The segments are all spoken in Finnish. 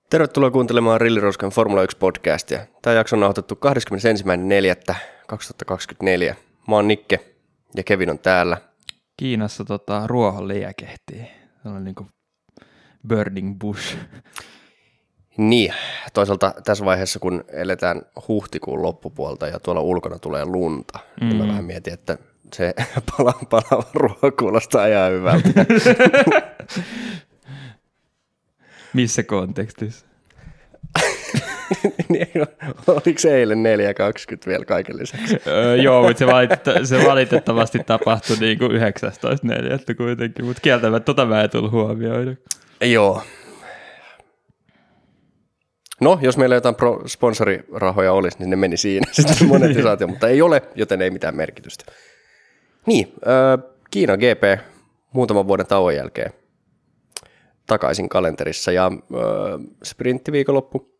Tervetuloa kuuntelemaan Rilliroskan Formula 1-podcastia. Tämä jakso on nauhoitettu 21.4.2024. Mä oon Nikke ja Kevin on täällä. Kiinassa ruohon liekehtii. Se on niin kuin burning bush. Niin, toisaalta tässä vaiheessa, kun eletään huhtikuun loppupuolta ja tuolla ulkona tulee lunta, niin mä vähän mietin, että se palava ruoho kuulostaa ihan hyvältä. Missä kontekstissa? Oliko se eilen 4.20 vielä kaiken lisäksi? Joo, mutta se valitettavasti tapahtui niin kuin 19.4. kuitenkin, mutta kieltämättä mä ei tullut huomioida. Joo. No, jos meillä jotain sponsorirahoja olisi, niin ne meni siinä sitten monetisaatio, mutta ei ole, joten ei mitään merkitystä. Niin, Kiina GP muutaman vuoden tauon jälkeen takaisin kalenterissa ja sprinttiviikonloppu.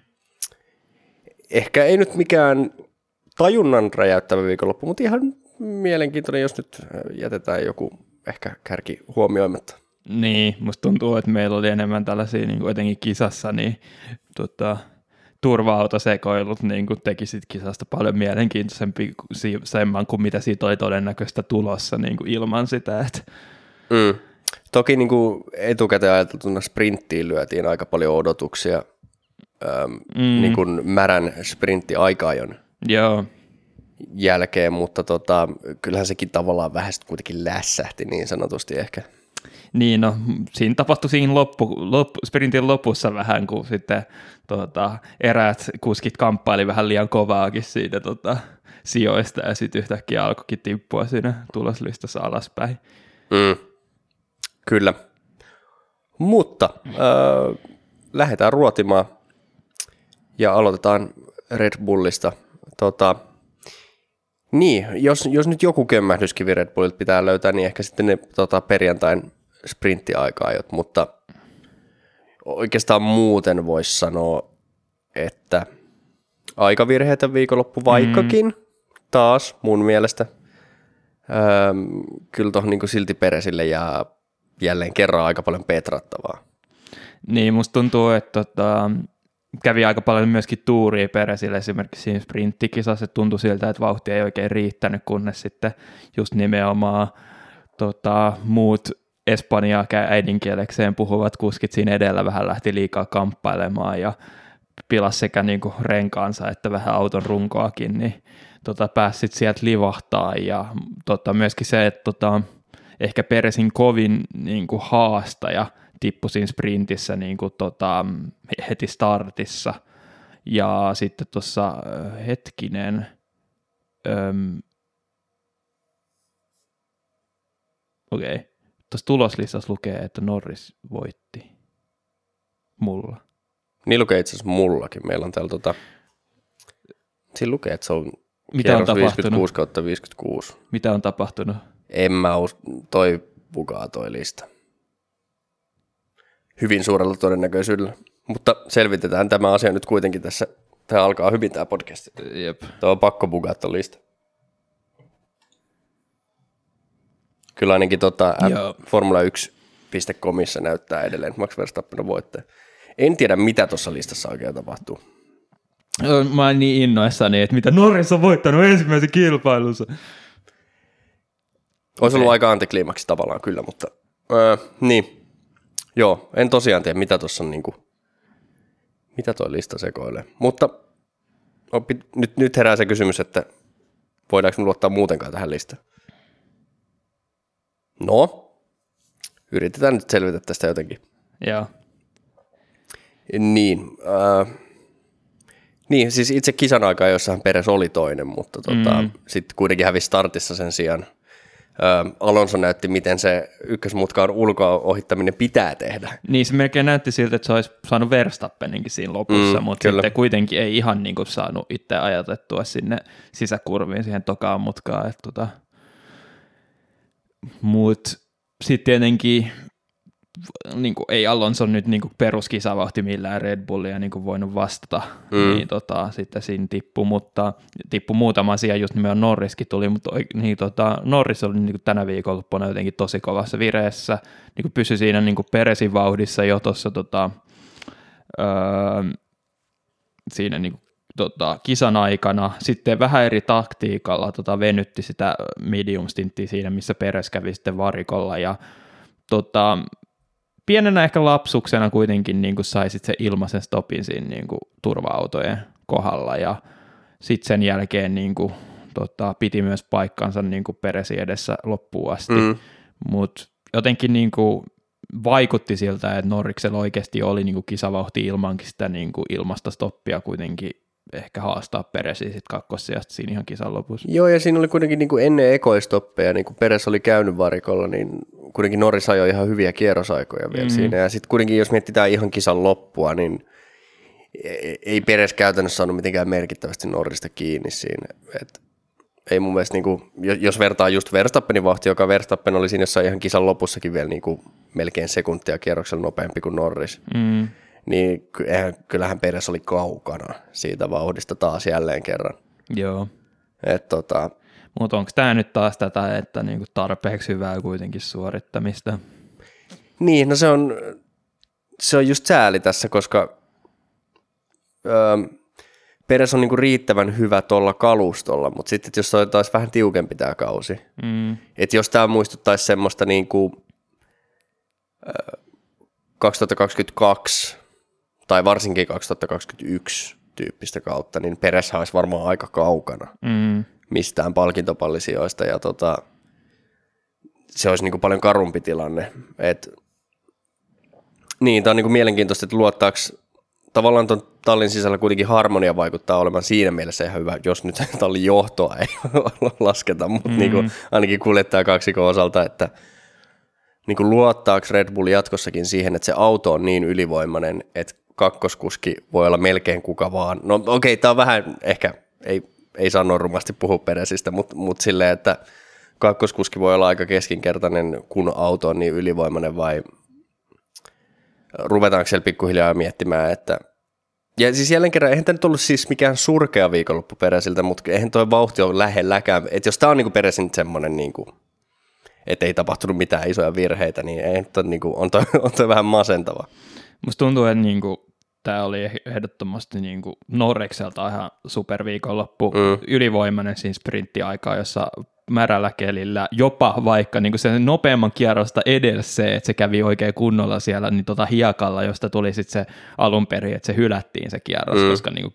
Ehkä ei nyt mikään tajunnan räjäyttävä viikonloppu, mutta ihan mielenkiintoinen, jos nyt jätetään joku ehkä kärki huomioimatta. Niin, musta tuntuu, että meillä oli enemmän tällaisia niin kuin etenkin kisassa, niin turva-autosekoilut niin kuin teki sit kisasta paljon mielenkiintoisemman kuin mitä siitä oli todennäköistä tulossa niin kuin ilman sitä. Että. Toki niin kuin etukäteen ajateltuna sprinttiin lyötiin aika paljon odotuksia niin kuin märän sprintti-aika-ajon jälkeen, mutta kyllähän sekin tavallaan vähän kuitenkin lässähti niin sanotusti ehkä. Niin, no siinä tapahtui siinä sprintin lopussa vähän, kun sitten eräät kuskit kamppaili vähän liian kovaakin siitä sijoista ja sitten yhtäkkiä alkoikin tippua siinä tuloslistassa alaspäin. Kyllä, mutta lähdetään ruotimaan ja aloitetaan Red Bullista. Niin, jos nyt joku kömmähdyskivi Red Bullilta pitää löytää, niin ehkä sitten ne perjantain sprinttiaika-ajot, mutta oikeastaan muuten voisi sanoa, että aika virheitä viikonloppu vaikkakin taas mun mielestä. Kyllä tuohon niin silti Peresille ja jälleen kerran aika paljon petrattavaa. Niin, musta tuntuu, että kävi aika paljon myöskin tuuria Peresille esimerkiksi siinä sprinttikisassa. Tuntui siltä, että vauhti ei oikein riittänyt, kunnes sitten just nimenomaan muut espanjaa äidinkielekseen puhuvat kuskit siinä edellä vähän lähti liikaa kamppailemaan ja pilasi sekä niinku renkaansa että vähän auton runkoakin, niin pääsi sieltä livahtaa ja myöskin se, että ehkä Peresin kovin niinku haastaja tippui siinä sprintissä niinku heti startissa ja sitten tuossa hetkinen tuossa tuloslistassa lukee, että Norris voitti mulla. Niin lukee itse asiassa mullakin. Meillä on täällä siinä lukee, että se on mitä on kierros 56/56. Mitä on tapahtunut? En mä toi bugaa toi lista. Hyvin suurella todennäköisyydellä. Mutta selvitetään tämä asia nyt kuitenkin tässä. Tämä alkaa hyvin tämä podcast. Jep. Tuo on pakko bugaa tuon lista. Kyllä ainakin Formula1.comissa näyttää edelleen, että Max Verstappen on voittaja. En tiedä, mitä tuossa listassa oikein tapahtuu. Mä oon niin innoissani, että mitä Norris on voittanut ensimmäisen kilpailunsa. Olisi ollut aika antikliimaksi tavallaan kyllä, mutta niin. Joo, en tosiaan tiedä, mitä tuossa on mitä toi lista sekoilee. Mutta nyt herää se kysymys, että voidaanko me luottaa muutenkaan tähän listaan? No, yritetään nyt selvitä tästä jotenkin. Joo. Niin, siis itse kisan aikaa, jossain Peres oli toinen, mutta sitten kuitenkin hävisi startissa sen sijaan. Alonso näytti, miten se ykkösmutkaan ulkoa ohittaminen pitää tehdä. Niin, se melkein näytti siltä, että se olisi saanut Verstappeninkin siinä lopussa, mutta kyllä. Sitten kuitenkin ei ihan niin kuin saanut itse ajatettua sinne sisäkurviin siihen tokaan mutkaan. Mutta sitten tietenkin niin kuin, ei Alonso nyt niin kuin peruskisavauhti millään Red Bullia niin kuin voinut vastata, niin sitten siinä tippui muutama asia, just nimenomaan Norriskin tuli, mutta niin, Norris oli niin kuin tänä viikonloppuna jotenkin tosi kovassa vireessä, niin kuin pysyi siinä niin kuin Peresin vauhdissa jo tuossa siinä niin kuin, kisan aikana. Sitten vähän eri taktiikalla venytti sitä medium-stinttiä siinä, missä Perez kävi sitten varikolla. Ja pienenä ehkä lapsuksena kuitenkin niin kuin sai sitten se ilmaisen stopin siinä niin kuin turva-autojen kohdalla. Ja sitten sen jälkeen niin kuin, piti myös paikkansa niin kuin Perezin edessä loppuun asti. Mutta jotenkin niin kuin vaikutti siltä, että Norriksella oikeasti oli niin kuin kisavauhti ilmankin sitä niin kuin ilmasta stoppia kuitenkin ehkä haastaa Perezia sitten kakkossijasta siinä ihan kisan lopussa. Joo, ja siinä oli kuitenkin niin kuin ennen ekoistoppeja, niin kun Perez oli käynyt varikolla, niin kuitenkin Norris ajoi ihan hyviä kierrosaikoja vielä siinä. Ja sitten kuitenkin, jos mietitään ihan kisan loppua, niin ei Perez käytännössä saanut mitenkään merkittävästi Norrista kiinni siinä. Et ei mun mielestä, niin kuin, jos vertaa just Verstappenin vauhti, joka Verstappen oli siinä jossain ihan kisan lopussakin vielä niin kuin melkein sekuntia kierroksella nopeampi kuin Norris, niin kyllähän Perez oli kaukana siitä vauhdista taas jälleen kerran. Joo. Mutta onko tämä nyt taas tätä, että niinku tarpeeksi hyvää kuitenkin suorittamista? Niin, no se on just sääli tässä, koska Perez on niinku riittävän hyvä tuolla kalustolla, mutta sitten jos toi taas vähän tiukempi tämä kausi, että jos tämä muistuttaisi semmoista niinku 2022 tai varsinkin 2021 tyyppistä kautta, niin Perez olisi varmaan aika kaukana mistään palkintopallisijoista ja se olisi niinku paljon karumpi tilanne. Niin, tämä on niinku mielenkiintoista, että luottaako tavallaan tuon tallin sisällä kuitenkin harmonia vaikuttaa olevan siinä mielessä ihan hyvä, jos nyt tallin johtoa ei lasketa, mutta niinku ainakin kuljettaja kaksikon osalta, että niinku luottaako Red Bull jatkossakin siihen, että se auto on niin ylivoimainen, että kakkoskuski voi olla melkein kuka vaan. No okei, tämä on vähän ehkä, ei saa noin rumasti puhua Perezistä, mutta silleen, että kakkoskuski voi olla aika keskinkertainen, kun auto on niin ylivoimainen, vai ruvetaanko siellä pikkuhiljaa miettimään, että ja siis jälleen kerran, eihän tämä nyt ollut siis mikään surkea viikonloppu Pereziltä, mutta eihän toi vauhti ole lähelläkään, että jos tämä on niinku Perezin semmoinen, niinku, että ei tapahtunut mitään isoja virheitä, niin ei, niinku, on toi vähän masentava. Musta tuntuu, että niinku, tämä oli ehdottomasti niinku Norrikselta ihan superviikonloppu, ylivoimainen siinä sprinttiaikaa, jossa märällä kelillä, jopa vaikka niin sen nopeamman kierrosta edes se, että se kävi oikein kunnolla siellä niin hiekalla, josta tuli sitten se alun perin, että se hylättiin se kierros, koska niin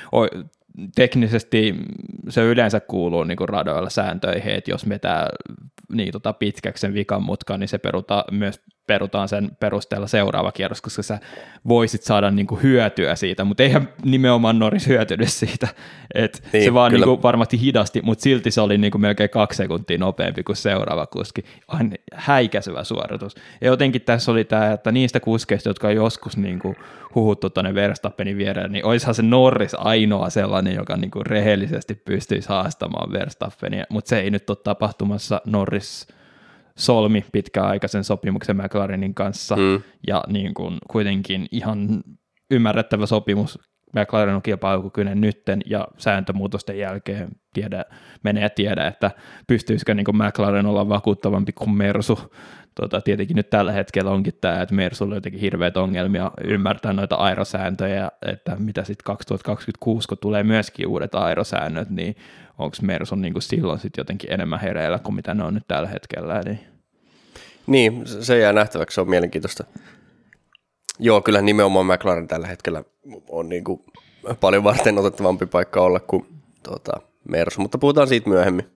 teknisesti se yleensä kuuluu niin radoilla sääntöihin, että jos vetää niin pitkäksi sen vikan mutkan, niin se perutaan sen perusteella seuraava kierros, koska sä voisit saada niinku hyötyä siitä, mutta eihän nimenomaan Norris hyötynyt siitä, että se vaan niinku varmasti hidasti, mutta silti se oli niinku melkein 2 sekuntia nopeampi kuin seuraava kuski. Aivan häikäisevä suoritus. Ja jotenkin tässä oli tämä, että niistä kuskeista, jotka on joskus niinku huhuttu tuonne Verstappenin viereen, niin olisihan se Norris ainoa sellainen, joka niinku rehellisesti pystyisi haastamaan Verstappenia, mutta se ei nyt ole tapahtumassa. Norris solmi pitkäaikaisen sopimuksen McLarenin kanssa, ja niin kuin kuitenkin ihan ymmärrettävä sopimus. McLaren on kilpailukykyinen nytten, ja sääntömuutosten jälkeen tiedä, että pystyisikö niin kuin McLaren olla vakuuttavampi kuin Mersu. Tietenkin nyt tällä hetkellä onkin tämä, että Mersulla on jotenkin hirveät ongelmia ymmärtää noita aerosääntöjä, että mitä sitten 2026, kun tulee myöskin uudet aerosäännöt, niin onko Mersun niin kuin silloin sitten jotenkin enemmän hereillä kuin mitä ne on nyt tällä hetkellä. Niin, se jää nähtäväksi, se on mielenkiintoista. Joo, kyllä nimenomaan McLaren tällä hetkellä on niin kuin paljon varten otettavampi paikka olla kuin Mersu, mutta puhutaan siitä myöhemmin.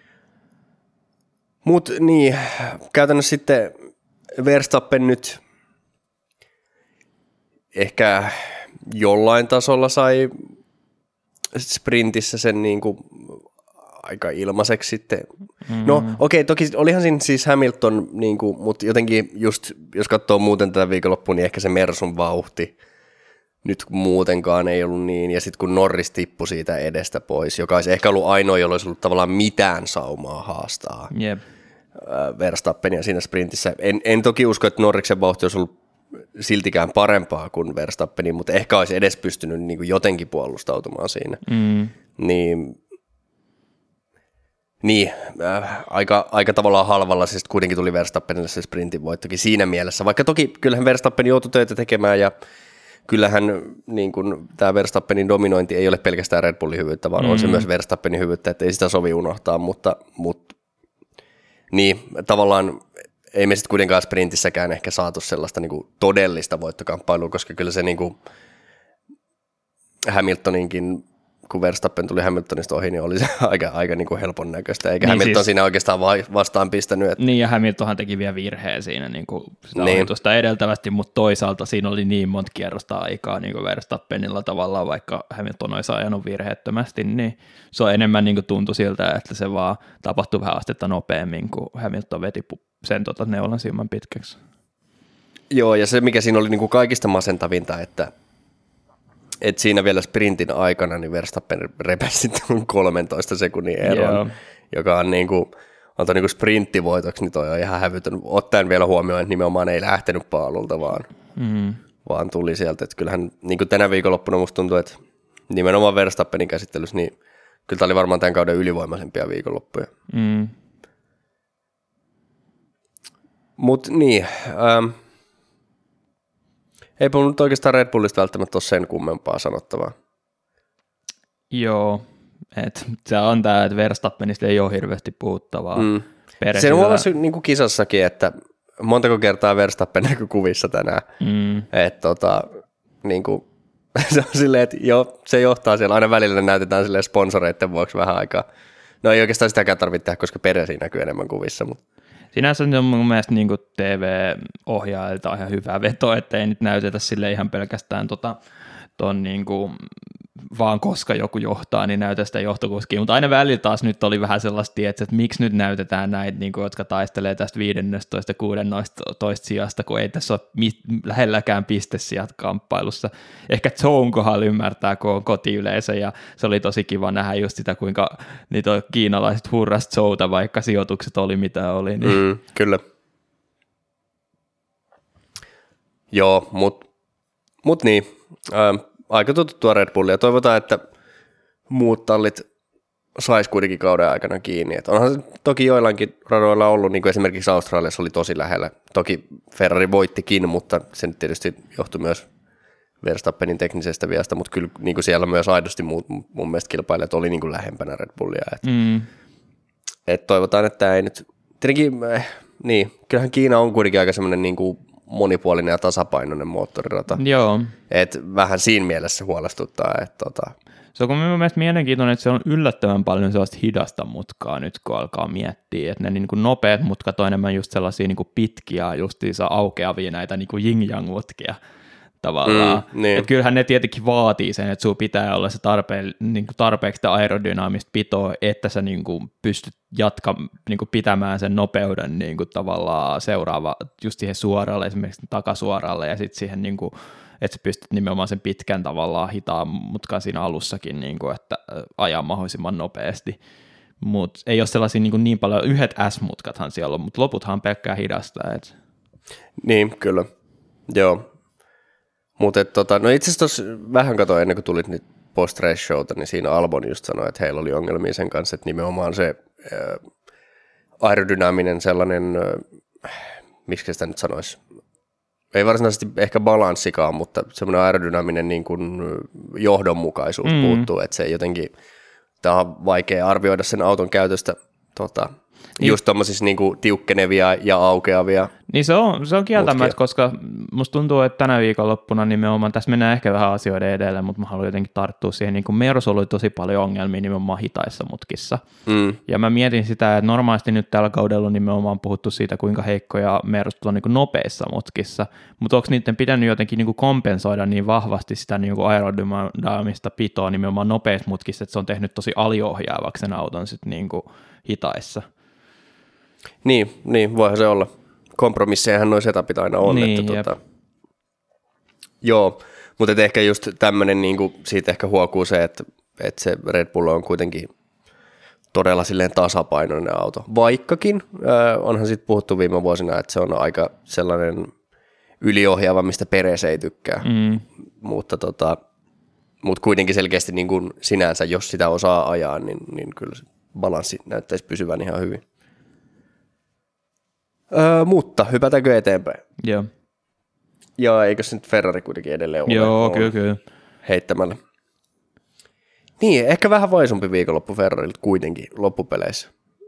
Mutta niin, käytännössä sitten Verstappen nyt ehkä jollain tasolla sai sprintissä sen niinku aika ilmaiseksi sitten. No okei, toki olihan siinä siis Hamilton, niinku, mutta jotenkin just, jos katsoo muuten tätä viikonloppua, niin ehkä se Mersun vauhti nyt muutenkaan ei ollut niin. Ja sitten kun Norris tippui siitä edestä pois, joka olisi ehkä ollut ainoa, jolla olisi ollut tavallaan mitään saumaa haastaa Verstappenia siinä sprintissä. En toki usko, että Norriksen vauhti olisi ollut siltikään parempaa kuin Verstappenin, mutta ehkä olisi edes pystynyt niin kuin jotenkin puolustautumaan siinä. Aika tavallaan halvalla, siis kuitenkin tuli Verstappenille se sprintin voittokin siinä mielessä, vaikka toki kyllähän Verstappen joutui töitä tekemään ja kyllähän niin kuin, tämä Verstappenin dominointi ei ole pelkästään Red Bullin hyvyyttä, vaan on se myös Verstappenin hyvyyttä, että ei sitä sovi unohtaa, mutta niin, tavallaan ei me sitten kuitenkaan sprintissäkään ehkä saatu sellaista niin kuin todellista voittokamppailua, koska kyllä se niin kuin Hamiltoninkin, kun Verstappen tuli Hamiltonista ohi, niin oli se aika niin kuin helpon näköistä, eikä niin Hamilton siis, siinä oikeastaan vastaan pistänyt. Että niin, ja Hamiltonhan teki vielä virheen siinä niin kuin sitä ohitusta edeltävästi, mutta toisaalta siinä oli niin monta kierrosta aikaa niin kuin Verstappenilla tavallaan, vaikka Hamilton olisi ajanut virheettömästi, niin se on enemmän niin kuin tuntui siltä, että se vaan tapahtui vähän astetta nopeammin, kun Hamilton veti sen neulan silmän pitkäksi. Joo, ja se mikä siinä oli niin kuin kaikista masentavinta, että siinä vielä sprintin aikana niin Verstappen repäsi 13 sekunnin eron, joka on niin kuin sprinttivoitoksi, niin toi on ihan hävytön. Ottaen vielä huomioon, että nimenomaan ei lähtenyt paalulta, vaan tuli sieltä. Että kyllähän niin kuin tänä viikonloppuna musta tuntuu, että nimenomaan Verstappenin käsittelyssä, niin kyllä tämä oli varmaan tämän kauden ylivoimaisempia viikonloppuja. Mutta niin, eipä mun nyt oikeastaan Red Bullista välttämättä ole sen kummempaa sanottavaa. Joo, että se on tämä, että Verstappenista ei ole hirveästi puhuttavaa. Se on huomassa niin kuin kisassakin, että montako kertaa Verstappen näkyy kuvissa tänään. Että niin kuin, se on silleen, että se johtaa siellä. Aina välillä näytetään silleen sponsoreiden vuoksi vähän aikaa. No ei oikeastaan sitäkään tarvitse tehdä, koska Peresi näkyy enemmän kuvissa, mutta sinänsä on mun mielestä niin TV-ohjaajilta ihan hyvä veto, että ei nyt näytetä sille ihan pelkästään ton niin kuin, vaan koska joku johtaa, niin näytä sitä johtokuskia, mutta aina välillä taas nyt oli vähän sellaista, että miksi nyt näytetään näitä, niin kuin, jotka taistelee tästä 15 ja 16 sijasta, kun ei tässä ole lähelläkään pistesijat kamppailussa. Ehkä Zhou kohdalla ymmärtää, kun on kotiyleisö, ja se oli tosi kiva nähdä just sitä, kuinka niitä kiinalaiset hurras Zhouta, vaikka sijoitukset oli mitä oli. Niin. Kyllä. Joo, mut niin, aika tuttua Red Bullia. Toivotaan, että muut tallit sais kuitenkin kauden aikana kiinni. Et onhan se toki joillakin radoilla ollut, niin kuin esimerkiksi Australiassa oli tosi lähellä. Toki Ferrari voittikin, mutta se nyt tietysti johtui myös Verstappenin teknisestä viasta, mutta kyllä niin kuin siellä myös aidosti mun mielestä kilpailijat oli niin kuin lähempänä Red Bullia. Et toivotaan, että ei nyt, tietenkin, niin, kyllähän Kiina on kuitenkin aika semmoinen niin kuin monipuolinen ja tasapainoinen moottorirata. Joo. Et vähän siinä mielessä huolestuttaa. Se on mun mielestä mielenkiintoinen, että se on yllättävän paljon sellaista hidasta mutkaa nyt, kun alkaa miettiä, että ne niin kuin nopeat mutkat on enemmän just sellaisia niin kuin pitkiä, justiinsa aukeavia näitä niin kuin yin-yang-mutkia tavallaan. Niin. Että kyllähän ne tietenkin vaatii sen, että sulla pitää olla se niin kuin tarpeeksi aerodynaamista pitoa, että sä niin kuin pystyt niin kuin pitämään sen nopeuden niin kuin tavallaan seuraava just siihen suoralle, esimerkiksi takasuoralle, ja sitten siihen niin kuin, että sä pystyt nimenomaan sen pitkän tavallaan hitaan mutkan siinä alussakin, niin kuin, että ajaa mahdollisimman nopeasti. Mutta ei ole sellaisia niin paljon, yhdet S-mutkathan siellä on, mutta loputhan pelkkää hidasta. Niin, kyllä. Joo. Mutta no itse asiassa vähän katsoin ennen kuin tulit nyt post-race-showta, niin siinä Albon just sanoi, että heillä oli ongelmia sen kanssa, että nimenomaan se aerodynaaminen sellainen, miksi sitä nyt sanoisi, ei varsinaisesti ehkä balanssikaan, mutta semmoinen aerodynaaminen niin kuin johdonmukaisuus puuttuu, että se jotenkin, tämä on vaikea arvioida sen auton käytöstä just tommosissa niinku tiukkenevia ja aukeavia. Niin se on kieltämättä, koska musta tuntuu, että tänä viikonloppuna nimenomaan, tässä mennään ehkä vähän asioiden edelle, mutta mä haluan jotenkin tarttua siihen, niin kuin Mersu oli tosi paljon ongelmia nimenomaan hitaissa mutkissa. Ja mä mietin sitä, että normaalisti nyt tällä kaudella on nimenomaan puhuttu siitä, kuinka heikkoja Mersut on niin kuin nopeissa mutkissa, mutta onko niiden pitänyt jotenkin niin kuin kompensoida niin vahvasti sitä niin kuin aerodynaamista pitoa nimenomaan nopeissa mutkissa, että se on tehnyt tosi aliohjaavaksi sen auton sitten niin kuin hitaissa. Niin, voihan se olla. Kompromisseihän noissa etapit aina on. Niin, että joo, mutta ehkä just tämmöinen, niin siitä ehkä huokuu se, että se Red Bull on kuitenkin todella silleen tasapainoinen auto. Vaikkakin onhan sitten puhuttu viime vuosina, että se on aika sellainen yliohjaava, mistä Perez ei tykkää. Mutta kuitenkin selkeästi niin kuin sinänsä, jos sitä osaa ajaa, niin kyllä se balanssi näyttäisi pysyvän ihan hyvin. Mutta hypätäänkö eteenpäin? Joo. Joo, eikö se nyt Ferrari kuitenkin edelleen ole? Joo, kyllä. Heittämällä. Niin, ehkä vähän vaisumpi viikonloppu Ferrarilta kuitenkin loppupeleissä.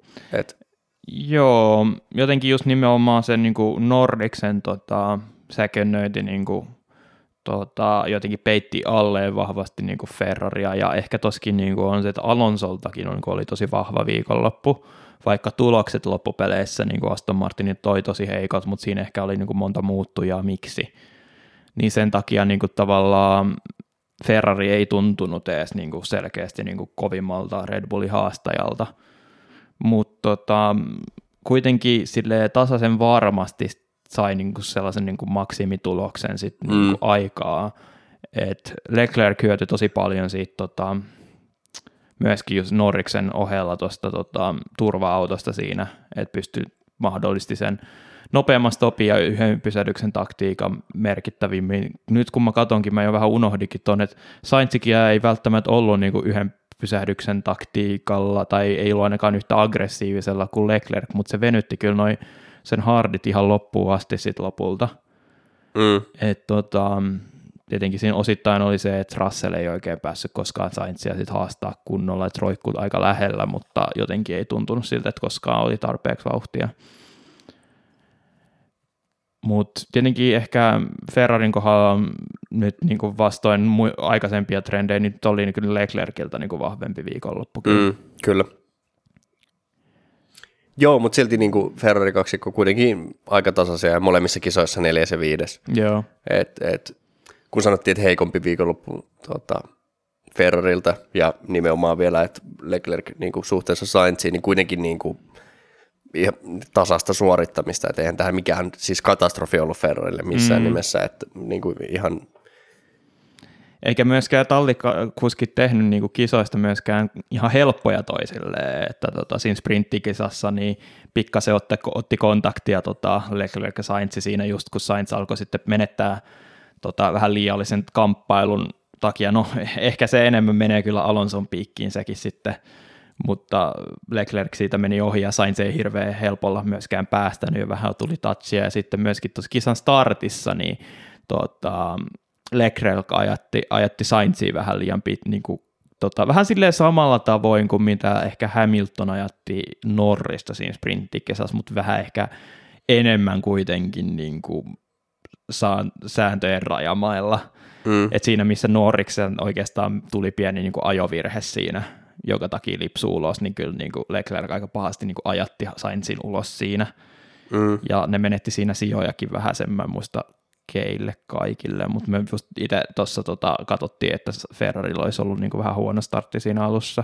Joo, jotenkin just nimenomaan sen niin kuin Norriksen säkennöinti niin kuin, jotenkin peitti alleen vahvasti niin kuin Ferraria, ja ehkä toskin niin kuin on se, että Alonsoltakin on, oli tosi vahva viikonloppu, vaikka tulokset loppupeleissä niin kuin Aston Martinin toi tosi heikot, mutta siinä ehkä oli niin kuin monta muuttujaa, miksi. Niin sen takia niin kuin tavallaan Ferrari ei tuntunut edes niin kuin selkeästi niin kuin kovimmalta Red Bullin haastajalta, mutta kuitenkin silleen tasaisen varmasti sai niinku sellaisen niinku maksimituloksen sit niinku aikaa, että Leclerc hyötyi tosi paljon siitä myöskin just Norriksen ohella tuosta turva-autosta siinä, että pystyi mahdollisesti sen nopeamman stopin ja yhden pysähdyksen taktiikan merkittävimmin. Nyt kun mä katonkin, mä jo vähän unohdinkin tuonne, että Sainzikin ei välttämättä ollut niinku yhden pysähdyksen taktiikalla tai ei ollut ainakaan yhtä aggressiivisella kuin Leclerc, mutta se venytti kyllä sen hardit ihan loppuun asti sit lopulta. Tietenkin siinä osittain oli se, että Russell ei oikein päässyt koskaan Sainzia sit haastaa kunnolla, että roikkuu aika lähellä, mutta jotenkin ei tuntunut siltä, että koskaan oli tarpeeksi vauhtia. Mutta tietenkin ehkä Ferrarin kohdalla nyt niinku vastoin aikaisempia trendejä, niin nyt oli kyllä Leclerciltä niinku vahvempi viikonloppu. Kyllä. Joo, mutta silti niinku Ferrari kaksikko kuitenkin aika tasaisia ja molemmissa kisoissa 4. ja 5. Joo. Kun sanottiin, että heikompi viikonloppu Ferrarilta ja nimenomaan vielä, että Leclerc niinku suhteessa Sainziin, niin kuitenkin niinku ihan tasasta suorittamista, että eihän tähän mikään siis katastrofi ollut Ferrarille missään nimessä, että niinku ihan. Eikä myöskään tallikuskit tehnyt niinku kisoista myöskään ihan helppoja toisilleen, että siinä sprinttikisassa niin pikkasen otti kontaktia Leclerc ja Sainz siinä just kun Sainz alkoi sitten menettää vähän liiallisen kamppailun takia, no ehkä se enemmän menee kyllä Alonson piikkiin sekin sitten, mutta Leclerc siitä meni ohi ja Sainz ei hirveän helpolla myöskään päästänyt ja vähän tuli touchia ja sitten myöskin tuossa kisan startissa niin Leclerc ajatti Sainzia vähän liian vähän silleen samalla tavoin kuin mitä ehkä Hamilton ajatti Norrista siinä sprinttikisassa, mutta vähän ehkä enemmän kuitenkin niin kuin sääntöjen rajamailla. Et siinä missä Norriksen oikeastaan tuli pieni niin kuin ajovirhe siinä, joka takia lipsui ulos, niin kyllä niin kuin Leclerc aika pahasti niin kuin ajatti Sainzin ulos siinä. Ja ne menetti siinä sijojakin vähän sen, mä muista keille kaikille, mutta me just itse tuossa katsottiin, että Ferrarilla olisi ollut niin kuin vähän huono startti siinä alussa.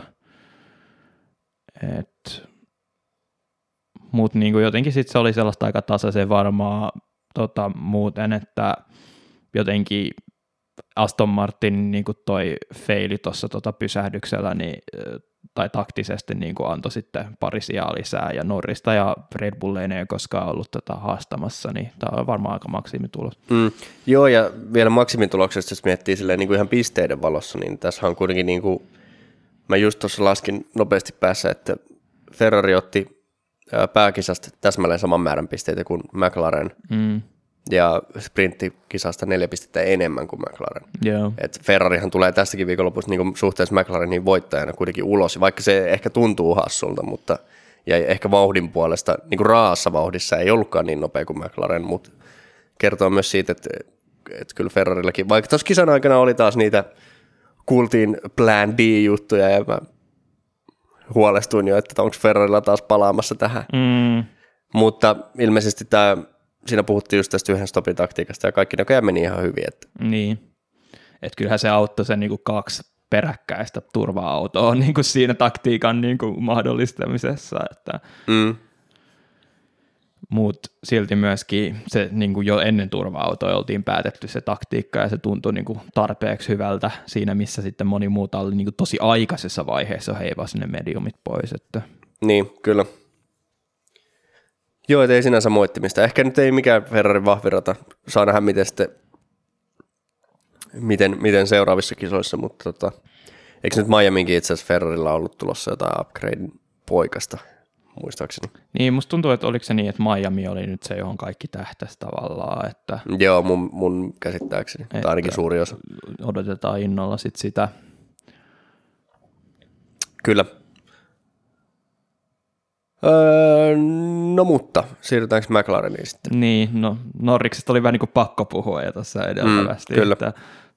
Mutta niin kuin jotenkin sitten se oli sellaista aika tasaisen varmaa muuten, että jotenkin Aston Martin niin kuin toi feili tuossa pysähdyksellä tai taktisesti niin kuin antoi sitten pari sijaa lisää ja Norrista ja Red Bull ei ole koskaan ollut haastamassa, niin tämä on varmaan aika maksimitulos. Joo, ja vielä maksimituloksesta, jos miettii silleen, niin kuin ihan pisteiden valossa, niin tässä on kuitenkin, niin kuin, mä just tuossa laskin nopeasti päässä, että Ferrari otti pääkisasta täsmälleen saman määrän pisteitä kuin McLaren, ja sprinttikisasta 4 pistettä enemmän kuin McLaren. Yeah. Et Ferrarihan tulee tästäkin viikonlopussa niin suhteessa McLarenin voittajana kuitenkin ulos, vaikka se ehkä tuntuu hassulta, mutta ja ehkä vauhdin puolesta, niin kuin raassa vauhdissa ei ollutkaan niin nopea kuin McLaren, mutta kertoo myös siitä, että kyllä Ferrarillakin, vaikka tuossa kisan aikana oli taas niitä, kuultiin Plan B-juttuja ja mä huolestuin jo, että onko Ferrarilla taas palaamassa tähän. Mutta ilmeisesti siinä puhuttiin just tästä yhden stopin taktiikasta ja kaikki näköjään meni ihan hyvin. Niin, että kyllähän se auttoi sen niinku 2 peräkkäistä turva-autoa niinku siinä taktiikan niinku mahdollistamisessa. Mutta silti myöskin se niinku jo ennen turva-autoa oltiin päätetty se taktiikka ja se tuntui niinku tarpeeksi hyvältä siinä, missä sitten moni muuta oli niinku tosi aikaisessa vaiheessa heivasi ne mediumit pois. Että. Niin, kyllä. Joo, ei sinänsä moittimista. Ehkä nyt ei mikään Ferrarin vahvirata. Saa nähdä, miten seuraavissa kisoissa, mutta eikö nyt Miamiinkin itse asiassa Ferrarilla ollut tulossa jotain upgradein poikasta? muistaakseni. Niin, musta tuntuu, että oliko se niin, että Miami oli nyt se, johon kaikki tähtäisi tavallaan, että... Joo, mun käsittääkseni, tai ainakin suuri osa. Odotetaan innolla sit sitä. Kyllä. No mutta, siirrytäänkö McLareniin sitten? Niin, no Norriksesta oli vähän niin kuin pakko puhua ja tuossa edeltävästi. Kyllä. Että,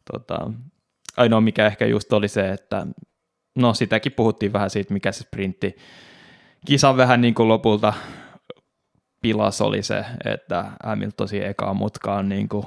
ainoa mikä ehkä just oli se, että no sitäkin puhuttiin vähän siitä, mikä se sprintti kisan vähän niin kuin lopulta pilas oli se, että Hamilton siihen ekaan mutkaan niin kuin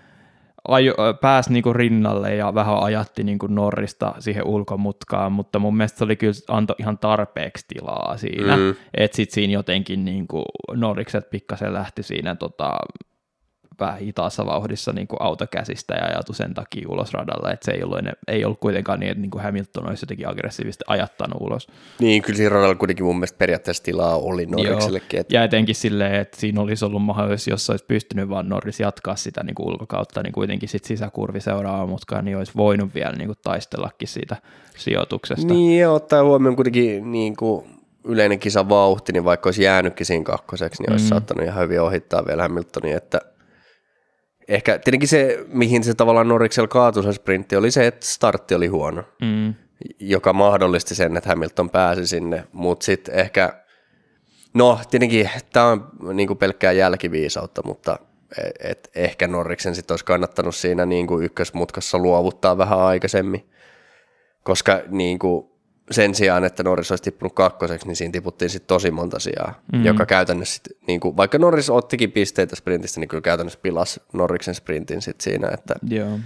pääsi niin kuin rinnalle ja vähän ajatti niin kuin Norrista siihen ulkomutkaan, mutta mun mielestä se oli kyllä antoi ihan tarpeeksi tilaa siinä, että sitten siinä jotenkin niin kuin Norrikset pikkasen lähti siinä vähän hitaassa vauhdissa niin kuin autokäsistä ja ajatui sen takia ulos radalla, että se ei ollut kuitenkaan niin, että niin kuin Hamilton olisi jotenkin aggressiivisesti ajattanut ulos. Niin, kyllä siinä radalla kuitenkin mun mielestä periaatteessa tilaa oli Norriksellekin. Että... Ja etenkin silleen, että siinä olisi ollut mahdollisuus, jos olisi pystynyt vaan Norris jatkaa sitä niin kuin ulkokautta, niin kuitenkin sitten sisäkurvi seuraava mutkaan, niin olisi voinut vielä niin kuin taistellakin siitä sijoituksesta. Niin, ja ottaa huomioon kuitenkin niin kuin yleinen kisan vauhti, niin vaikka olisi jäänytkin siinä kakkoseksi, niin olisi saattanut ihan hyvin ohittaa vielä Hamiltonia, että ehkä tietenkin se, mihin se tavallaan Norriksella kaatui se sprintti, oli se, että startti oli huono, joka mahdollisti sen, että Hamilton pääsi sinne, mutta sitten ehkä, no tietenkin tämä on niinku pelkkää jälkiviisautta, mutta ehkä Norriksen sitten olisi kannattanut siinä niinku ykkösmutkassa luovuttaa vähän aikaisemmin, koska niinku sen sijaan, että Norris olisi tippunut kakkoseksi, niin siinä tiputtiin sitten tosi monta sijaa, joka käytännössä, niin kuin, vaikka Norris ottikin pisteitä sprintistä, niin kyllä käytännössä pilasi Norriksen sprintin sitten siinä, että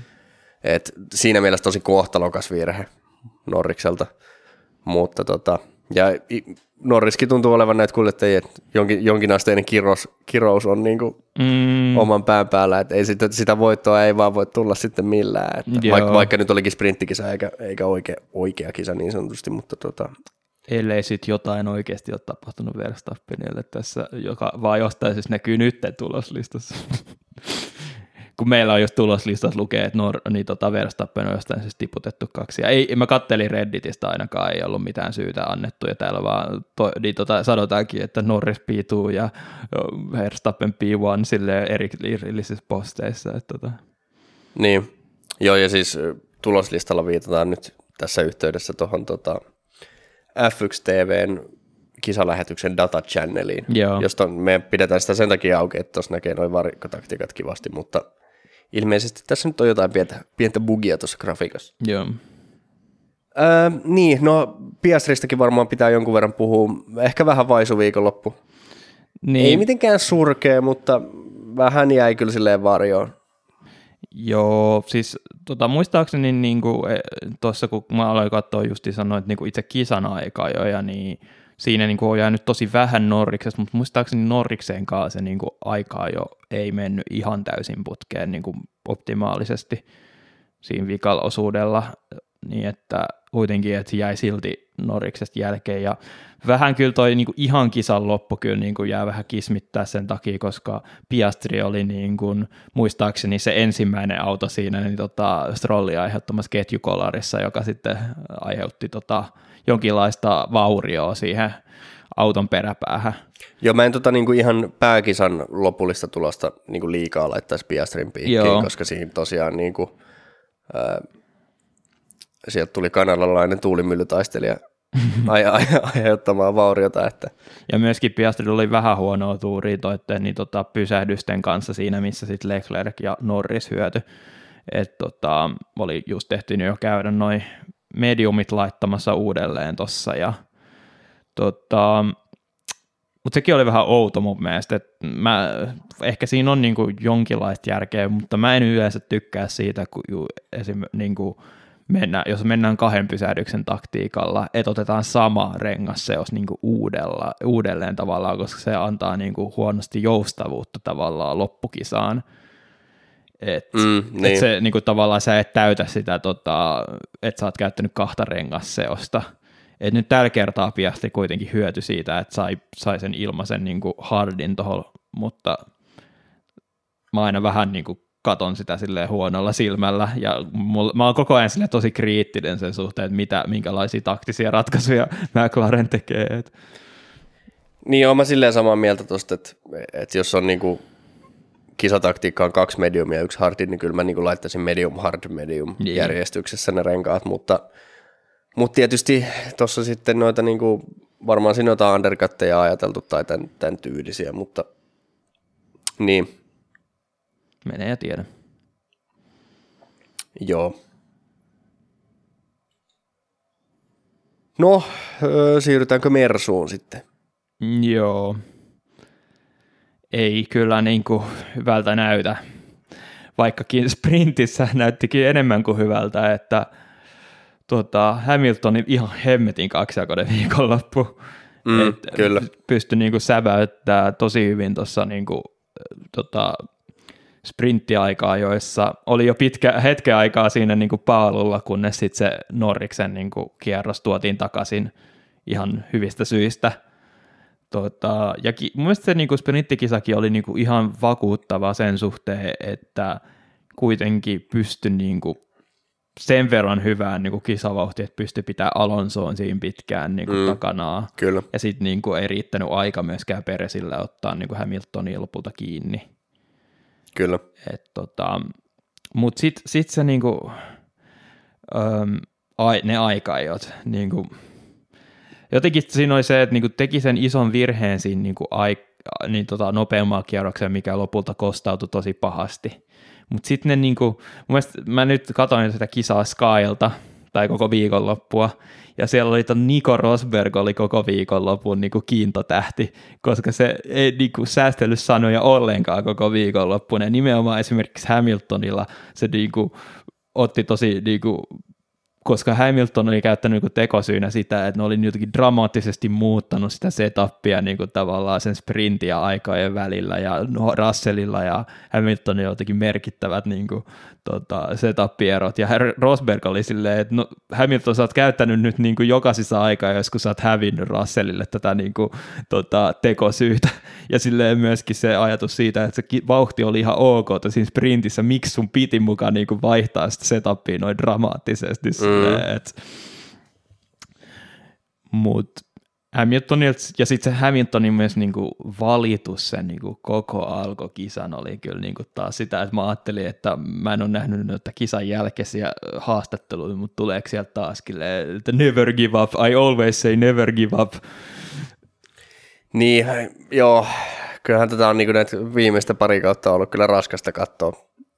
siinä mielessä tosi kohtalokas virhe Norrikselta, mutta ja Norriskin tuntuu olevan näitä kuljettajia, että jonkinasteinen kirous on niin kuin oman pään päällä, että ei sitä voittoa ei vaan voi tulla sitten millään, että vaikka nyt olikin sprinttikisa eikä oikea kisa niin sanotusti, mutta ellei sitten jotain oikeasti ole tapahtunut Verstappenille tässä, joka vaan jostain siis näkyy nyt tuloslistassa. Kun meillä on just tuloslistat lukee, että Verstappen on jostain siis tiputettu 2. Ja mä kattelin Redditistä ainakaan, ei ollut mitään syytä annettu, ja täällä vaan sanotaankin, että Norris P2 ja Verstappen P1 silleen erillisissä posteissa. Niin, joo, ja siis tuloslistalla viitataan nyt tässä yhteydessä tuohon F1 TVn kisalähetyksen data channeliin, josta me pidetään sitä sen takia auki, että tuossa näkee noin varikkotaktiikat kivasti, mutta ilmeisesti tässä nyt on jotain pientä bugia tuossa grafiikassa. Joo. Niin, no Piastristakin varmaan pitää jonkun verran puhua, ehkä vähän vaisu viikonloppu. Niin. Ei mitenkään surkea, mutta vähän jäi kyllä silleen varjoon. Joo, siis muistaakseni niin tuossa kun mä aloin katsoa justiin sanoa, että niin itse kisan aikaa jo, ja niin siinä niin on jäänyt tosi vähän Norriksesta, mutta muistaakseni Norrikseen kanssa se niin aikaa jo ei mennyt ihan täysin putkeen niin optimaalisesti siinä vikalla osuudella, niin että kuitenkin että se jäi silti Norriksesta jälkeen, ja vähän kyllä toi niin ihan kisan loppu kyllä niin jää vähän kismittää sen takia, koska Piastri oli niin kuin, muistaakseni se ensimmäinen auto siinä niin Strollia aiheuttamassa ketjukolarissa, joka sitten aiheutti jonkinlaista vaurioa siihen auton peräpäähän. Joo, mä en niinku ihan pääkisan lopullista tulosta niinku liikaa laittaisi Piastrin piikkiin, koska siinä tosiaan niinku, sieltä tuli kanadalainen tuulimyllytaistelija aiheuttamaan vauriota. Että. Ja myöskin Piastrilla oli vähän huonoa tuuria toitteen niin pysähdysten kanssa siinä, missä sitten Leclerc ja Norris hyöty. Oli just tehty jo käydä noin mediumit laittamassa uudelleen tossa, ja mutta sekin oli vähän outo mun mielestä, että ehkä siinä on niinku jonkinlaista järkeä, mutta mä en yleensä tykkää siitä, kun niinku jos mennään 2 pysähdyksen taktiikalla, että otetaan sama rengasseos niinku uudelleen tavallaan, koska se antaa niinku huonosti joustavuutta tavallaan loppukisaan. Niin. Et se niinku tavallaan sä et täytä sitä, että sä oot käyttänyt 2 rengasseosta. Et nyt tällä kertaa Piastri kuitenkin hyöty siitä, että sai sen ilmaisen niinku hardin tuohon, mutta mä aina vähän niinku katon sitä silleen huonolla silmällä, ja mä oon koko ajan silleen tosi kriittinen sen suhteen, että minkälaisia taktisia ratkaisuja McLaren tekee. Niin, mä silleen samaa mieltä tosta, että jos on niinku kisataktiikka on 2 mediumia ja 1 hardi, niin kyllä mä niinku laittaisin medium järjestyksessä ne renkaat, mutta tietysti tuossa sitten noita niinku, varmaan siinä jotain undercutteja ajateltu tai tämän tyylisiä, mutta niin. Menee ja tiedä. Joo. No, siirrytäänkö Mersuun sitten? Joo. Ei kyllä niin kuin hyvältä näytä. Vaikkakin sprintissä näyttikin enemmän kuin hyvältä, että Hamiltonin ihan hemmetin kaksijakoinen viikonloppu. Kyllä. Pystyi niin kuin säväyttämään tosi hyvin tuossa niin kuin, sprinttiaikaa, joissa oli jo hetken aikaa siinä niin kuin paalulla, kunnes sitten se Norriksen niin kuin kierros tuotiin takaisin ihan hyvistä syistä. Ja mun mielestä se niin kuin sprinttikisakin oli niin kuin ihan vakuuttava sen suhteen, että kuitenkin pystyi niin kuin sen verran hyvään niin kuin kisavauhtiin, että pystyi pitämään Alonsoon siinä pitkään niin kuin takanaa. Kyllä. Ja sitten niin kuin ei riittänyt aika myöskään Peresillä ottaa niin kuin Hamiltonia lopulta kiinni. Kyllä. Mutta sitten se niinku, ne aikaajot, niinku, jotenkin siinä oli se, että niinku teki sen ison virheen siinä niinku nopeammalla kierroksella, mikä lopulta kostautui tosi pahasti. Mutta sitten ne, niinku, mun mielestä, mä nyt katsoin sitä kisaa Skylta, tai koko viikonloppua, ja siellä oli Nico Rosberg oli koko viikonlopun niinku kiintotähti, koska se ei niinku säästellyt sanoja ollenkaan koko viikonloppuna, ja nimenomaan esimerkiksi Hamiltonilla se niinku otti tosi, niinku, koska Hamilton oli käyttänyt niinku tekosyynä sitä, että ne oli jotenkin dramaattisesti muuttanut sitä setupia niinku tavallaan sen sprintin ja aikojen välillä, ja Russellilla ja Hamiltonilla jotenkin merkittävät niinku, setup-erot, ja Rosberg oli silleen, että no, Hamilton, sä oot käyttänyt nyt niinku jokaisessa aikaa, jos kun sä oot hävinnyt Russellille tätä niinku, tekosyytä, ja silleen myöskin se ajatus siitä, että se vauhti oli ihan ok siinä sprintissä, miksi sun piti mukaan niinku vaihtaa sitä setupia noin dramaattisesti, mutta Hamiltonilta, ja sitten se Hamiltonin myös niinku valitus sen niinku koko alkokisan oli kyllä niinku taas sitä, että mä ajattelin, että mä en ole nähnyt noita kisan jälkeisiä haastatteluja, mutta tuleeko sieltä taaskin, että never give up, I always say never give up. Niin, joo, kyllähän tätä on niinku näitä viimeistä pari kautta ollut kyllä raskasta katsoa.